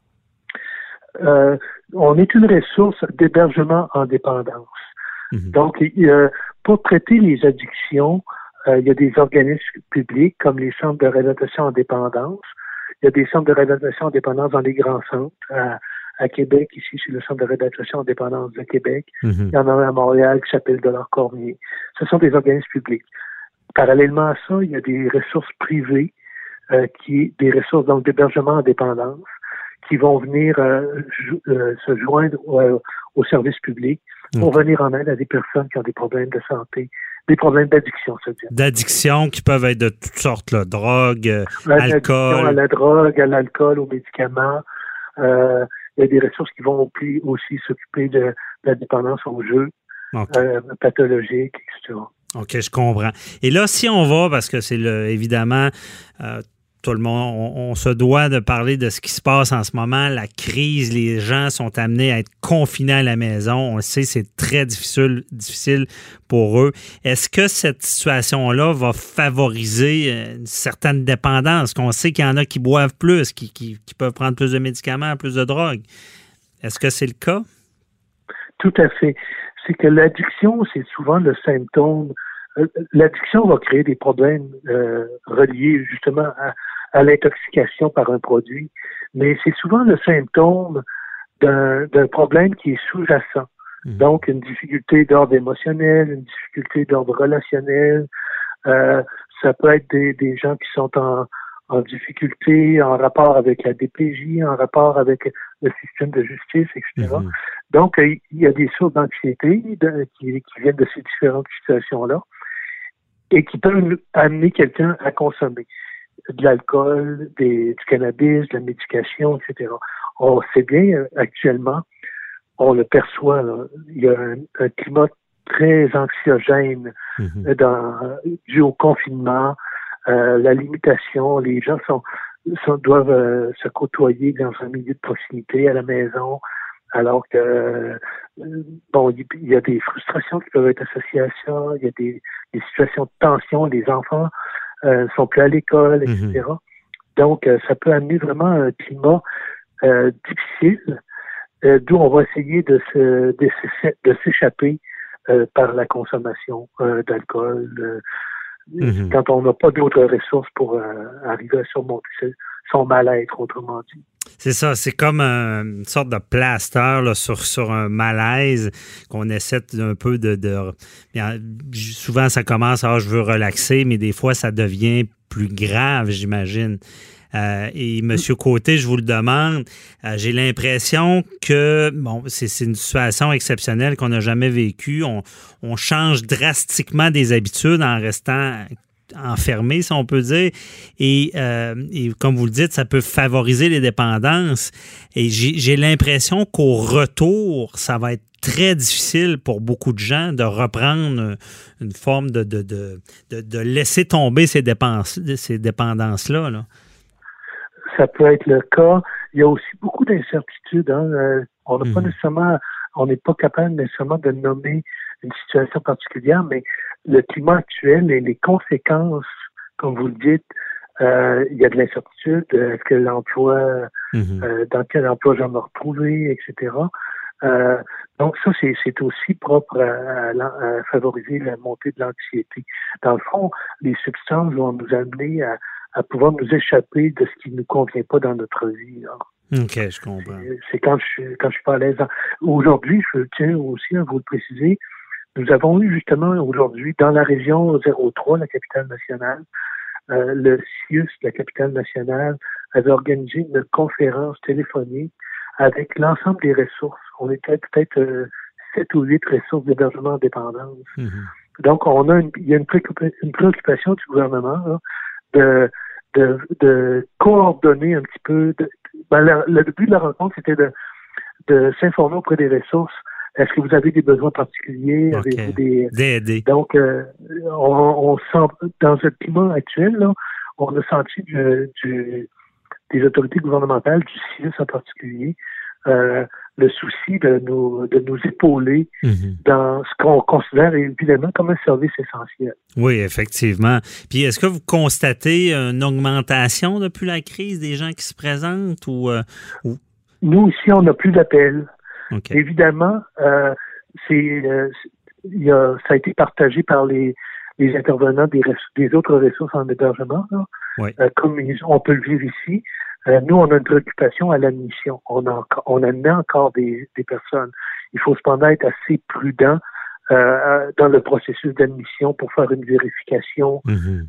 [SPEAKER 9] On est une ressource d'hébergement en dépendance. Mm-hmm. Donc, pour traiter les addictions, il y a des organismes publics comme les centres de réadaptation en dépendance. Il y a des centres de réadaptation en dépendance dans les grands centres. À Québec, ici, c'est le Centre de réadaptation en dépendance de Québec. Mm-hmm. Il y en a un à Montréal qui s'appelle Delors-Cormier. Ce sont des organismes publics. Parallèlement à ça, il y a des ressources privées, des ressources donc d'hébergement en dépendance, qui vont venir se joindre au service public pour venir en aide à des personnes qui ont des problèmes de santé, des problèmes d'addiction, c'est-à-dire.
[SPEAKER 6] D'addiction qui peuvent être de toutes sortes, là, drogue, alcool.
[SPEAKER 9] À la drogue, à l'alcool, aux médicaments. Il y a des ressources qui vont aussi s'occuper de la dépendance aux jeux pathologiques, etc.
[SPEAKER 6] OK, je comprends. Et là, si on va, parce que c'est évidemment, tout le monde, on se doit de parler de ce qui se passe en ce moment, la crise, les gens sont amenés à être confinés à la maison. On le sait, c'est très difficile pour eux. Est-ce que cette situation-là va favoriser une certaine dépendance? Qu'on sait qu'il y en a qui boivent plus, qui peuvent prendre plus de médicaments, plus de drogue. Est-ce que c'est le cas?
[SPEAKER 9] Tout à fait. C'est que l'addiction, c'est souvent le symptôme. L'addiction va créer des problèmes reliés justement à l'intoxication par un produit, mais c'est souvent le symptôme d'un problème qui est sous-jacent. Mmh. Donc, une difficulté d'ordre émotionnel, une difficulté d'ordre relationnel. Ça peut être des gens qui sont en difficulté, en rapport avec la DPJ, en rapport avec le système de justice, etc. Mmh. Donc, il y a des sources d'anxiété qui viennent de ces différentes situations-là et qui peuvent amener quelqu'un à consommer de l'alcool, du cannabis, de la médication, etc. On sait bien, actuellement, on le perçoit, là, il y a un climat très anxiogène dû au confinement, la limitation, les gens doivent se côtoyer dans un milieu de proximité à la maison, alors que il y a des frustrations qui peuvent être associées à ça, il y a des situations de tension, les enfants sont plus à l'école, etc. Donc, ça peut amener vraiment un climat difficile, d'où on va essayer de s'échapper par la consommation d'alcool, quand on n'a pas d'autres ressources pour arriver à surmonter son mal-être, autrement dit.
[SPEAKER 6] C'est ça, c'est comme une sorte de plaster là, sur un malaise qu'on essaie un peu souvent, ça commence, je veux relaxer, mais des fois, ça devient plus grave, j'imagine. Et M. Côté, je vous le demande, j'ai l'impression que, c'est une situation exceptionnelle qu'on n'a jamais vécue. On change drastiquement des habitudes en restant enfermé, si on peut dire. Et comme vous le dites, ça peut favoriser les dépendances. Et j'ai l'impression qu'au retour, ça va être très difficile pour beaucoup de gens de reprendre une forme de laisser tomber ces dépendances-là. Là.
[SPEAKER 9] Ça peut être le cas. Il y a aussi beaucoup d'incertitudes. On n'a pas nécessairement, on n'est pas capable nécessairement de nommer une situation particulière, mais le climat actuel et les conséquences, comme vous le dites, il y a de l'incertitude. Est-ce que l'emploi, dans quel emploi je vais me retrouver, etc. Donc ça, c'est aussi propre à favoriser la montée de l'anxiété. Dans le fond, les substances vont nous amener à pouvoir nous échapper de ce qui ne nous convient pas dans notre vie.
[SPEAKER 6] OK, je comprends.
[SPEAKER 9] C'est quand je suis pas à l'aise. Aujourd'hui, je tiens aussi à vous le préciser, nous avons eu justement aujourd'hui dans la région 03, la capitale nationale, le CIUS, la capitale nationale, avait organisé une conférence téléphonique avec l'ensemble des ressources. On était peut-être 7 ou 8 ressources d'hébergement en dépendance. Mm-hmm. Donc, il y a une préoccupation du gouvernement là, de coordonner un petit peu. Le but de la rencontre, c'était de s'informer auprès des ressources. Est-ce que vous avez des besoins particuliers?
[SPEAKER 6] Okay.
[SPEAKER 9] Avez-vous
[SPEAKER 6] d'aider?
[SPEAKER 9] Donc, on sent, dans ce climat actuel, là, on a senti des autorités gouvernementales, du CIUS en particulier, le souci de nous épauler dans ce qu'on considère évidemment comme un service essentiel.
[SPEAKER 6] Oui, effectivement. Puis est-ce que vous constatez une augmentation depuis la crise des gens qui se présentent ou...
[SPEAKER 9] Nous, ici, on n'a plus d'appels.
[SPEAKER 6] Okay.
[SPEAKER 9] Évidemment, ça a été partagé par les intervenants des autres ressources en hébergement. Là.
[SPEAKER 6] Oui.
[SPEAKER 9] Comme on peut le vivre ici, nous, on a une préoccupation à l'admission. On admet encore des personnes. Il faut cependant être assez prudent dans le processus d'admission pour faire une vérification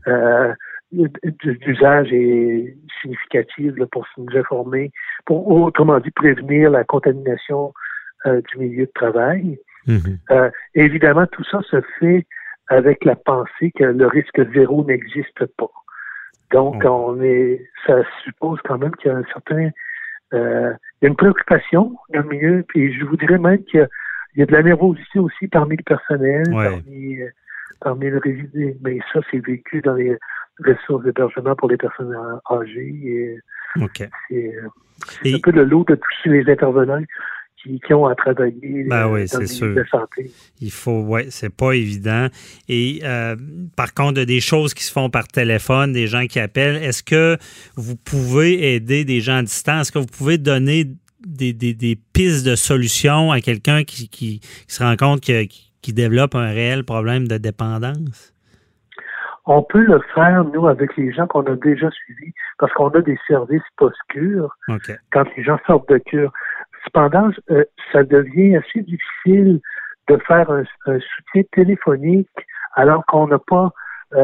[SPEAKER 9] d'usage et significative là, pour nous informer, pour autrement dit prévenir la contamination du milieu de travail. Évidemment, tout ça se fait avec la pensée que le risque zéro n'existe pas. Donc, ça suppose quand même qu'il y a un certain, il y a une préoccupation dans le milieu, puis je vous dirais même qu'il y a de la nervosité aussi parmi le personnel, parmi le résidé. Mais ça, c'est vécu dans les ressources d'hébergement pour les personnes âgées. Et c'est un peu le lot de tous les intervenants qui ont à travailler dans le milieu de santé.
[SPEAKER 6] Il faut, c'est pas évident. Et par contre, des choses qui se font par téléphone, des gens qui appellent, est-ce que vous pouvez aider des gens à distance? Est-ce que vous pouvez donner des pistes de solutions à quelqu'un qui se rend compte qui développe un réel problème de dépendance?
[SPEAKER 9] On peut le faire, nous, avec les gens qu'on a déjà suivis, parce qu'on a des services post-cure quand les gens sortent de cure. Cependant, ça devient assez difficile de faire un soutien téléphonique alors qu'on n'a pas,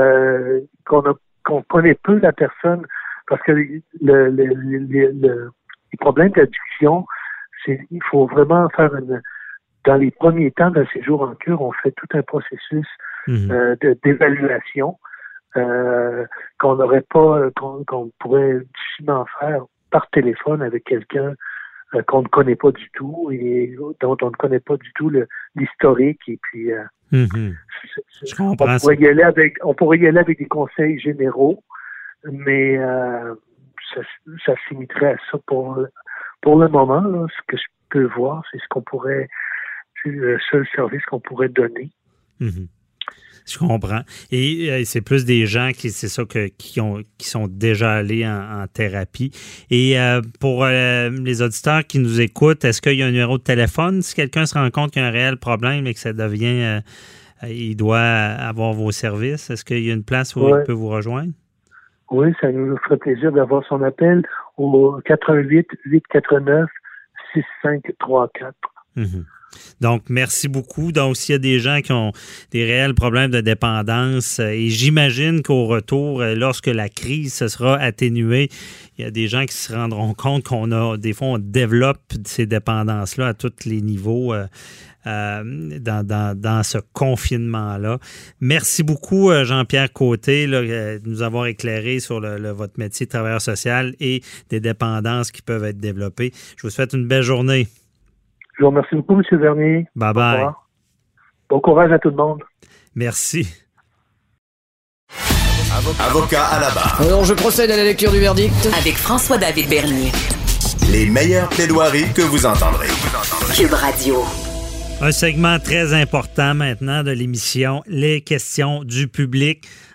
[SPEAKER 9] qu'on connaît peu la personne, parce que les problèmes d'addiction, il faut vraiment faire dans les premiers temps d'un séjour en cure, on fait tout un processus d'évaluation qu'on n'aurait pas, qu'on pourrait difficilement faire par téléphone avec quelqu'un qu'on ne connaît pas du tout et dont on ne connaît pas du tout l'historique. Et puis,
[SPEAKER 6] je comprends
[SPEAKER 9] on pourrait y aller avec des conseils généraux, mais ça se limiterait à ça pour le moment. Là, ce que je peux voir, c'est le seul service qu'on pourrait donner.
[SPEAKER 6] Je comprends. Et c'est plus des gens qui sont déjà allés en thérapie. Et pour les auditeurs qui nous écoutent, est-ce qu'il y a un numéro de téléphone si quelqu'un se rend compte qu'il y a un réel problème et que ça devient, il doit avoir vos services? Est-ce qu'il y a une place où il peut vous rejoindre?
[SPEAKER 9] Oui, ça nous ferait plaisir d'avoir son appel au 88-849-6534.
[SPEAKER 6] Donc, merci beaucoup. Donc, s'il y a des gens qui ont des réels problèmes de dépendance, et j'imagine qu'au retour, lorsque la crise se sera atténuée, il y a des gens qui se rendront compte des fois, on développe ces dépendances-là à tous les niveaux dans ce confinement-là. Merci beaucoup, Jean-Pierre Côté, de nous avoir éclairé sur votre métier de travailleur social et des dépendances qui peuvent être développées. Je vous souhaite une belle journée.
[SPEAKER 9] Je vous remercie beaucoup, M. Vernier.
[SPEAKER 6] Bye-bye.
[SPEAKER 9] Bon courage à tout le monde.
[SPEAKER 6] Merci.
[SPEAKER 5] Avocat à la barre.
[SPEAKER 10] Alors, je procède à la lecture du verdict.
[SPEAKER 3] Avec François-David Bernier.
[SPEAKER 5] Les meilleures plaidoiries que vous entendrez.
[SPEAKER 3] Cube Radio.
[SPEAKER 6] Un segment très important maintenant de l'émission, les questions du public.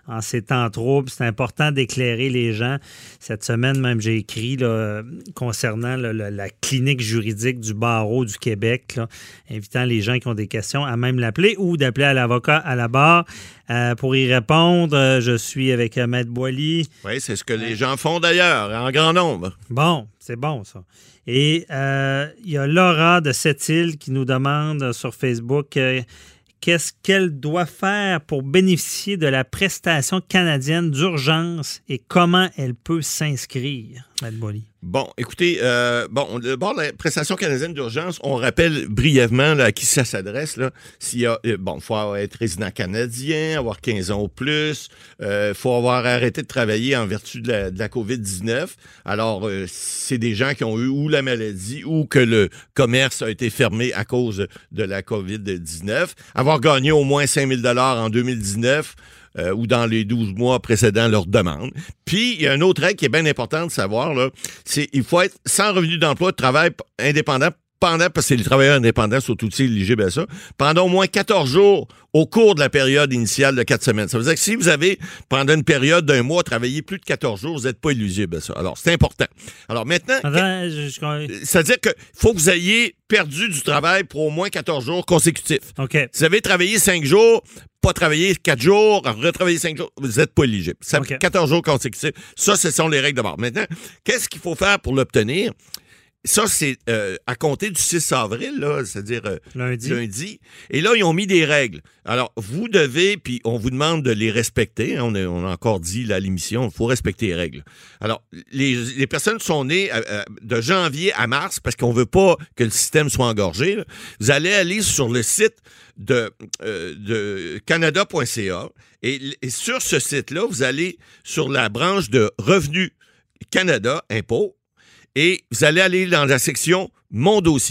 [SPEAKER 6] en ces temps troubles. C'est important d'éclairer les gens. Cette semaine, même, j'ai écrit là, concernant la clinique juridique du barreau du Québec, là, invitant les gens qui ont des questions à même l'appeler ou d'appeler à l'avocat à la barre. Pour y répondre, je suis avec Maître Boily.
[SPEAKER 8] Oui, c'est ce que les gens font d'ailleurs, en grand nombre.
[SPEAKER 6] Bon, c'est bon ça. Et il y a Laura de Sept-Îles qui nous demande sur Facebook qu'est-ce qu'elle doit faire pour bénéficier de la prestation canadienne d'urgence et comment elle peut s'inscrire, Maître Boily.
[SPEAKER 8] Bon, écoutez, d'abord, la prestation canadienne d'urgence, on rappelle brièvement là, à qui ça s'adresse. Là. S'il y a, il faut être résident canadien, avoir 15 ans ou plus, faut avoir arrêté de travailler en vertu de la COVID-19. Alors, c'est des gens qui ont eu ou la maladie ou que le commerce a été fermé à cause de la COVID-19. Avoir gagné au moins 5 000 $ en 2019, ou dans les 12 mois précédant leur demande. Puis, il y a une autre règle qui est bien importante de savoir, là, c'est il faut être sans revenu d'emploi, de travail indépendant, parce que les travailleurs indépendants sont aussi éligibles à ça, pendant au moins 14 jours au cours de la période initiale de 4 semaines. Ça veut dire que si vous avez, pendant une période d'un mois, travaillé plus de 14 jours, vous n'êtes pas éligible à ça. Alors, c'est important. Alors, maintenant, c'est-à-dire qu'il faut que vous ayez perdu du travail pour au moins 14 jours consécutifs.
[SPEAKER 6] OK.
[SPEAKER 8] Si vous avez travaillé 5 jours, pas travailler 4 jours, retravailler 5 jours, vous n'êtes pas éligible. Ça fait 14 jours consécutifs. Ça, ce sont les règles de base. Maintenant, qu'est-ce qu'il faut faire pour l'obtenir? Ça, c'est à compter du 6 avril, là, c'est-à-dire lundi. Et là, ils ont mis des règles. Alors, vous devez, puis on vous demande de les respecter. On a encore dit là, à l'émission, il faut respecter les règles. Alors, les personnes sont nées de janvier à mars parce qu'on veut pas que le système soit engorgé. Là. Vous allez aller sur le site de canada.ca et sur ce site-là, vous allez sur la branche de Revenu Canada, impôts, et vous allez aller dans la section « Mon dossier ».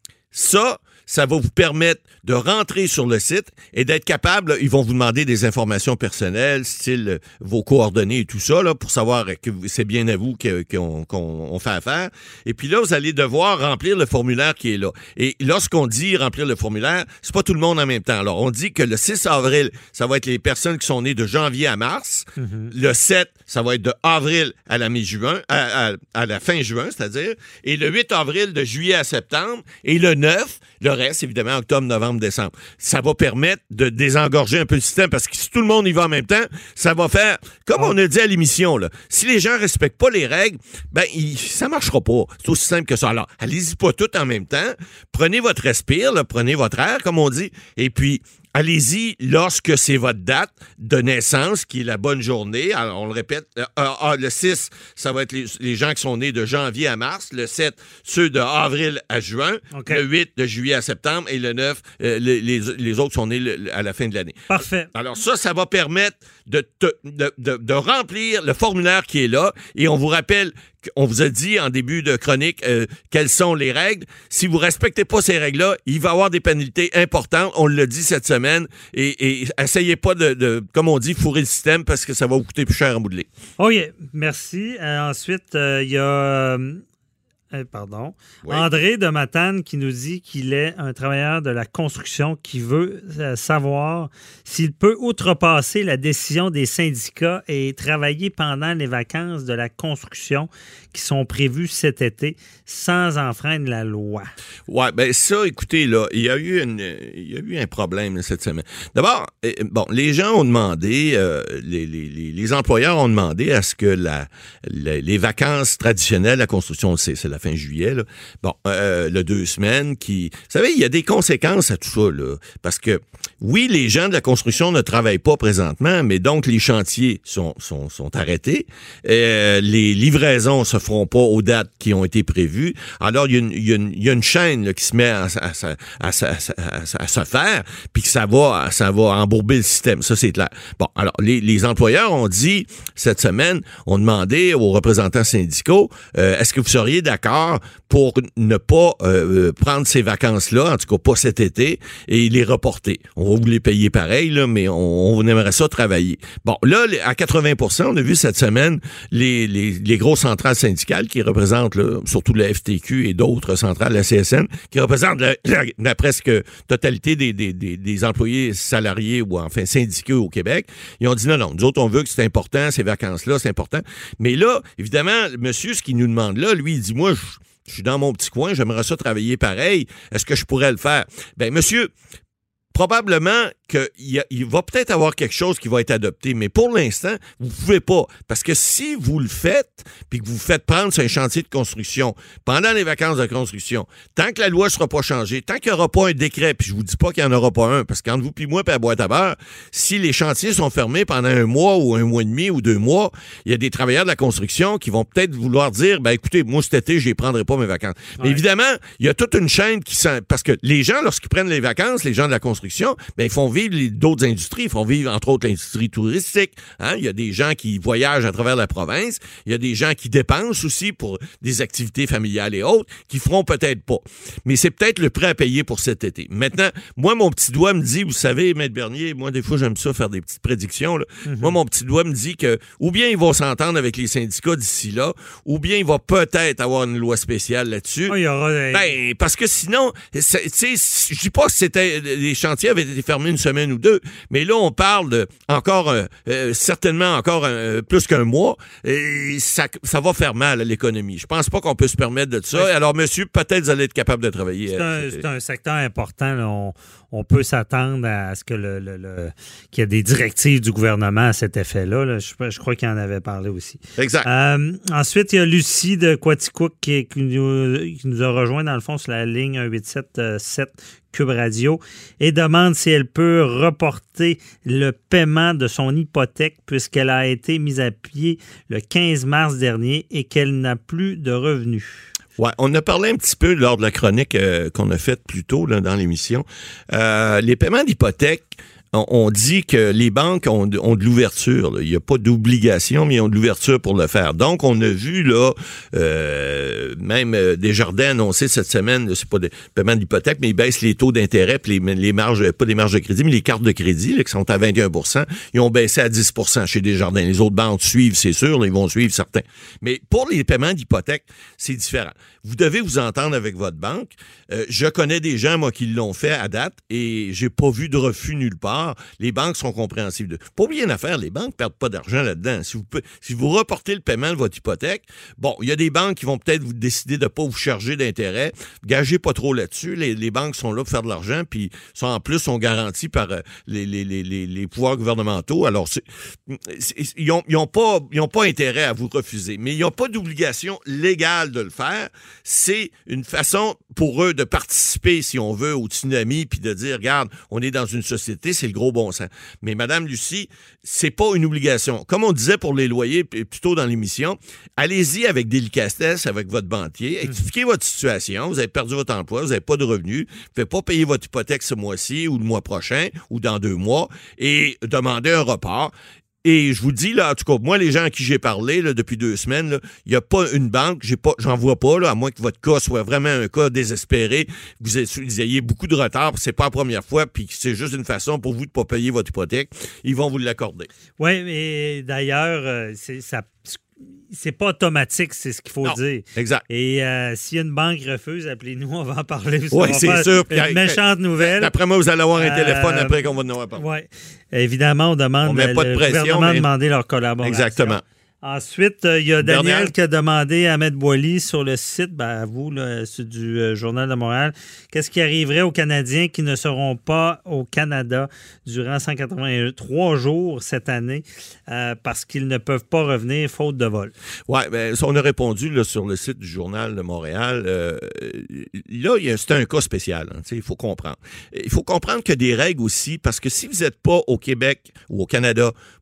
[SPEAKER 8] Ça va vous permettre de rentrer sur le site et d'être capable, ils vont vous demander des informations personnelles, style vos coordonnées et tout ça, là, pour savoir que c'est bien à vous qu'on fait affaire. Et puis là, vous allez devoir remplir le formulaire qui est là. Et lorsqu'on dit remplir le formulaire, c'est pas tout le monde en même temps. Alors, on dit que le 6 avril, ça va être les personnes qui sont nées de janvier à mars. Mm-hmm. Le 7, ça va être de avril à la mi-juin, à la fin juin, c'est-à-dire. Et le 8 avril, de juillet à septembre. Et le 9, le reste, évidemment, octobre, novembre, décembre. Ça va permettre de désengorger un peu le système parce que si tout le monde y va en même temps, ça va faire, comme on a dit à l'émission, là, si les gens respectent pas les règles, ça marchera pas. C'est aussi simple que ça. Alors, allez-y pas tout en même temps. Prenez votre respire, là, prenez votre air, comme on dit, et puis allez-y lorsque c'est votre date de naissance, qui est la bonne journée. Alors, on le répète, le 6, ça va être les gens qui sont nés de janvier à mars. Le 7, ceux de avril à juin. Okay. Le 8, de juillet à septembre. Et le 9, les autres sont nés à la fin de l'année.
[SPEAKER 6] Parfait.
[SPEAKER 8] Alors ça va permettre de remplir le formulaire qui est là. Et on vous rappelle, on vous a dit en début de chronique quelles sont les règles. Si vous ne respectez pas ces règles-là, il va y avoir des pénalités importantes. On l'a dit cette semaine. Et essayez pas de, comme on dit, fourrer le système parce que ça va vous coûter plus cher en bout de ligne.
[SPEAKER 6] OK, merci. Ensuite, il y a... Oui. André de Matane qui nous dit qu'il est un travailleur de la construction qui veut savoir s'il peut outrepasser la décision des syndicats et travailler pendant les vacances de la construction qui sont prévues cet été sans enfreindre la loi.
[SPEAKER 8] Oui, bien ça, écoutez, là, il y a eu un problème cette semaine. D'abord, les gens ont demandé, les employeurs ont demandé à ce que les vacances traditionnelles, la construction, c'est la fin juillet, là. Le 2 semaines qui... Vous savez, il y a des conséquences à tout ça, là. Parce que, oui, les gens de la construction ne travaillent pas présentement, mais donc les chantiers sont arrêtés. Les livraisons se feront pas aux dates qui ont été prévues. Alors, il y a une chaîne là, qui se met à se faire, puis que ça va embourber le système. Ça, c'est clair. Bon, alors, les employeurs ont dit, cette semaine, ont demandé aux représentants syndicaux, est-ce que vous seriez d'accord accord pour ne pas prendre ces vacances-là, en tout cas pas cet été, et les reporter. On va vous les payer pareil, là, mais on aimerait ça travailler. Bon, là, à 80%, on a vu cette semaine les grosses centrales syndicales qui représentent là, surtout la FTQ et d'autres centrales, la CSN, qui représentent la presque totalité des employés salariés ou enfin syndiqués au Québec. Ils ont dit non, nous autres, on veut que c'est important, ces vacances-là, c'est important. Mais là, évidemment, monsieur, ce qu'il nous demande là, lui, il dit, moi, je suis dans mon petit coin, j'aimerais ça travailler pareil. Est-ce que je pourrais le faire? Ben, monsieur, probablement qu'il va peut-être avoir quelque chose qui va être adopté, mais pour l'instant, vous pouvez pas. Parce que si vous le faites, puis que vous faites prendre sur un chantier de construction pendant les vacances de construction, tant que la loi ne sera pas changée, tant qu'il n'y aura pas un décret, puis je vous dis pas qu'il n'y en aura pas un, parce qu'entre vous puis moi, puis la boîte à beurre, si les chantiers sont fermés pendant un mois ou un mois et demi ou 2 mois, il y a des travailleurs de la construction qui vont peut-être vouloir dire, ben écoutez, moi cet été, je ne prendrai pas mes vacances. Ouais. Mais évidemment, il y a toute une chaîne parce que les gens, lorsqu'ils prennent les vacances, les gens de la construction, ben ils font vivre d'autres industries. Ils font vivre, entre autres, l'industrie touristique. Hein? Il y a des gens qui voyagent à travers la province. Il y a des gens qui dépensent aussi pour des activités familiales et autres, qui feront peut-être pas. Mais c'est peut-être le prêt à payer pour cet été. Maintenant, moi, mon petit doigt me dit, vous savez, Maître Bernier, moi, des fois, j'aime ça faire des petites prédictions. Là. Mm-hmm. Moi, mon petit doigt me dit que ou bien ils vont s'entendre avec les syndicats d'ici là, ou bien il va peut-être avoir une loi spéciale là-dessus.
[SPEAKER 6] Oh, il y aura
[SPEAKER 8] ben, parce que sinon, tu sais, je dis pas que les chantiers avaient été fermés une semaine ou 2, mais là, on parle de encore, certainement encore plus qu'un mois, et ça va faire mal à l'économie. Je pense pas qu'on peut se permettre de ça. Ouais. Alors, monsieur, peut-être vous allez être capable de travailler.
[SPEAKER 6] C'est un secteur important. Là. On peut s'attendre à ce que qu'il y ait des directives du gouvernement à cet effet-là. Là. Je crois qu'il en avait parlé aussi.
[SPEAKER 8] Exact.
[SPEAKER 6] Ensuite, il y a Lucie de Quaticook qui nous a rejoint, dans le fond, sur la ligne 1-877 Cube Radio et demande si elle peut reporter le paiement de son hypothèque puisqu'elle a été mise à pied le 15 mars dernier et qu'elle n'a plus de revenus.
[SPEAKER 8] Ouais, on a parlé un petit peu lors de la chronique qu'on a faite plus tôt là, dans l'émission. Les paiements d'hypothèque, on dit que les banques ont de l'ouverture. Là. Il n'y a pas d'obligation, mais ils ont de l'ouverture pour le faire. Donc, on a vu, là, même Desjardins annoncé cette semaine, là, c'est pas des paiements d'hypothèque, mais ils baissent les taux d'intérêt, puis les marges, pas les marges de crédit, mais les cartes de crédit, là, qui sont à 21%, ils ont baissé à 10% chez Desjardins. Les autres banques suivent, c'est sûr, là, ils vont suivre certains. Mais pour les paiements d'hypothèque, c'est différent. Vous devez vous entendre avec votre banque. Je connais des gens, moi, qui l'ont fait à date, et j'ai pas vu de refus nulle part. Les banques sont compréhensives. Pas oublier une affaire, les banques ne perdent pas d'argent là-dedans. Si vous reportez le paiement de votre hypothèque, bon, il y a des banques qui vont peut-être vous décider de ne pas vous charger d'intérêt. Gagez pas trop là-dessus. Les banques sont là pour faire de l'argent, puis en plus sont garanties par les pouvoirs gouvernementaux. Alors, ils n'ont pas intérêt à vous refuser, mais ils n'ont pas d'obligation légale de le faire. C'est une façon pour eux de participer, si on veut, au tsunami, puis de dire, regarde, on est dans une société, c'est le gros bon sens. Mais Madame Lucie, c'est pas une obligation. Comme on disait pour les loyers plus tôt dans l'émission, allez-y avec délicatesse avec votre banquier, expliquez votre situation, vous avez perdu votre emploi, vous n'avez pas de revenus, vous ne pouvez pas payer votre hypothèque ce mois-ci ou le mois prochain ou dans 2 mois et demandez un report. Et je vous dis, là, en tout cas, moi, les gens à qui j'ai parlé là, depuis 2 semaines, il n'y a pas une banque, j'en vois pas, là, à moins que votre cas soit vraiment un cas désespéré, que vous ayez beaucoup de retard, c'est pas la première fois, puis que c'est juste une façon pour vous de ne pas payer votre hypothèque, ils vont vous l'accorder.
[SPEAKER 6] Oui, mais d'ailleurs, c'est pas automatique, c'est ce qu'il faut dire.
[SPEAKER 8] Exact.
[SPEAKER 6] Et s'il y a une banque qui refuse, appelez-nous, on va en parler.
[SPEAKER 8] Oui, c'est sûr.
[SPEAKER 6] Une méchante nouvelle.
[SPEAKER 8] Après moi, vous allez avoir un téléphone après qu'on va en avoir parlé.
[SPEAKER 6] Oui. Évidemment, on demande
[SPEAKER 8] on met pas de pression,
[SPEAKER 6] gouvernement a demandé leur collaboration.
[SPEAKER 8] Exactement.
[SPEAKER 6] Ensuite, il y a Daniel qui a demandé à Ahmed Boily sur le site, à vous, là, du Journal de Montréal, qu'est-ce qui arriverait aux Canadiens qui ne seront pas au Canada durant 183 jours cette année parce qu'ils ne peuvent pas revenir faute de vol?
[SPEAKER 8] Oui, bien, on a répondu là, sur le site du Journal de Montréal. Là, c'est un cas spécial. Hein, il faut comprendre. Il faut comprendre qu'il y a des règles aussi, parce que si vous n'êtes pas au Québec ou au Canada pour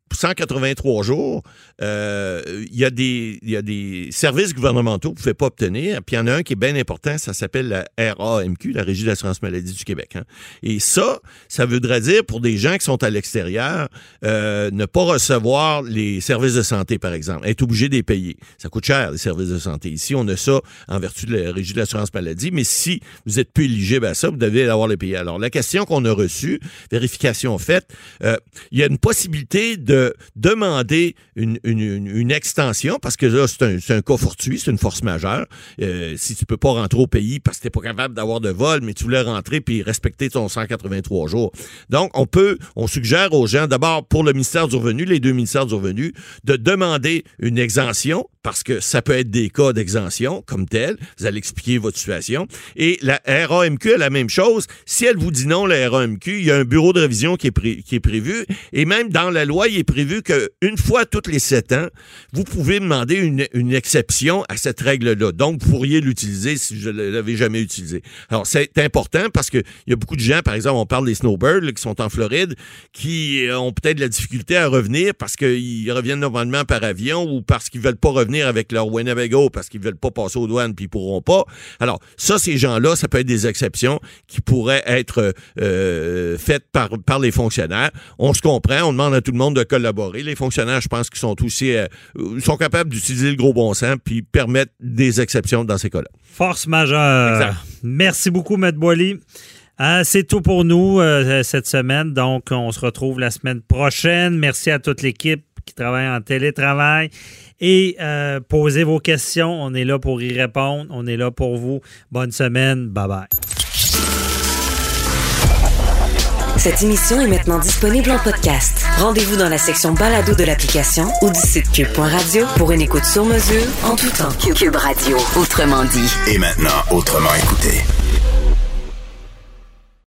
[SPEAKER 8] 183 jours, il y a des services gouvernementaux que vous ne pouvez pas obtenir. Puis il y en a un qui est bien important, ça s'appelle la RAMQ, la Régie de l'assurance maladie du Québec. Hein. Et ça voudrait dire pour des gens qui sont à l'extérieur, ne pas recevoir les services de santé, par exemple, être obligé de les payer. Ça coûte cher, les services de santé. Ici, on a ça en vertu de la Régie de l'assurance maladie, mais si vous êtes peu éligible à ça, vous devez avoir les payer. Alors, la question qu'on a reçue, vérification faite, il y a une possibilité de demander une extension, parce que là, c'est un cas fortuit, c'est une force majeure. Si tu peux pas rentrer au pays parce que t'es pas capable d'avoir de vol, mais tu voulais rentrer puis respecter ton 183 jours. Donc, on suggère aux gens, d'abord, pour le ministère du Revenu, les deux ministères du Revenu, de demander une exemption, parce que ça peut être des cas d'exemption comme tel. Vous allez expliquer votre situation. Et la RAMQ a la même chose. Si elle vous dit non, la RAMQ, il y a un bureau de révision qui est prévu. Et même dans la loi, il est prévu qu'une fois tous les 7 ans, vous pouvez demander une exception à cette règle-là. Donc, vous pourriez l'utiliser si je ne l'avais jamais utilisé. Alors, c'est important parce qu'il y a beaucoup de gens, par exemple, on parle des snowbirds là, qui sont en Floride, qui ont peut-être de la difficulté à revenir parce qu'ils reviennent normalement par avion ou parce qu'ils veulent pas revenir avec leur Winnebago parce qu'ils veulent pas passer aux douanes puis ils pourront pas. Alors, ça, ces gens-là, ça peut être des exceptions qui pourraient être faites par les fonctionnaires. On se comprend, on demande à tout le monde de collaborer. Les fonctionnaires, je pense qu'ils sont aussi sont capables d'utiliser le gros bon sens puis permettre des exceptions dans ces cas-là.
[SPEAKER 6] Force majeure. Exact. Merci beaucoup, M. Boily. C'est tout pour nous cette semaine. Donc, on se retrouve la semaine prochaine. Merci à toute l'équipe qui travaille en télétravail. Et posez vos questions. On est là pour y répondre. On est là pour vous. Bonne semaine. Bye-bye.
[SPEAKER 3] Cette émission est maintenant disponible en podcast. Rendez-vous dans la section balado de l'application ou du site cube.radio pour une écoute sur mesure en tout temps. Cube Radio, autrement dit.
[SPEAKER 5] Et maintenant, autrement écouté.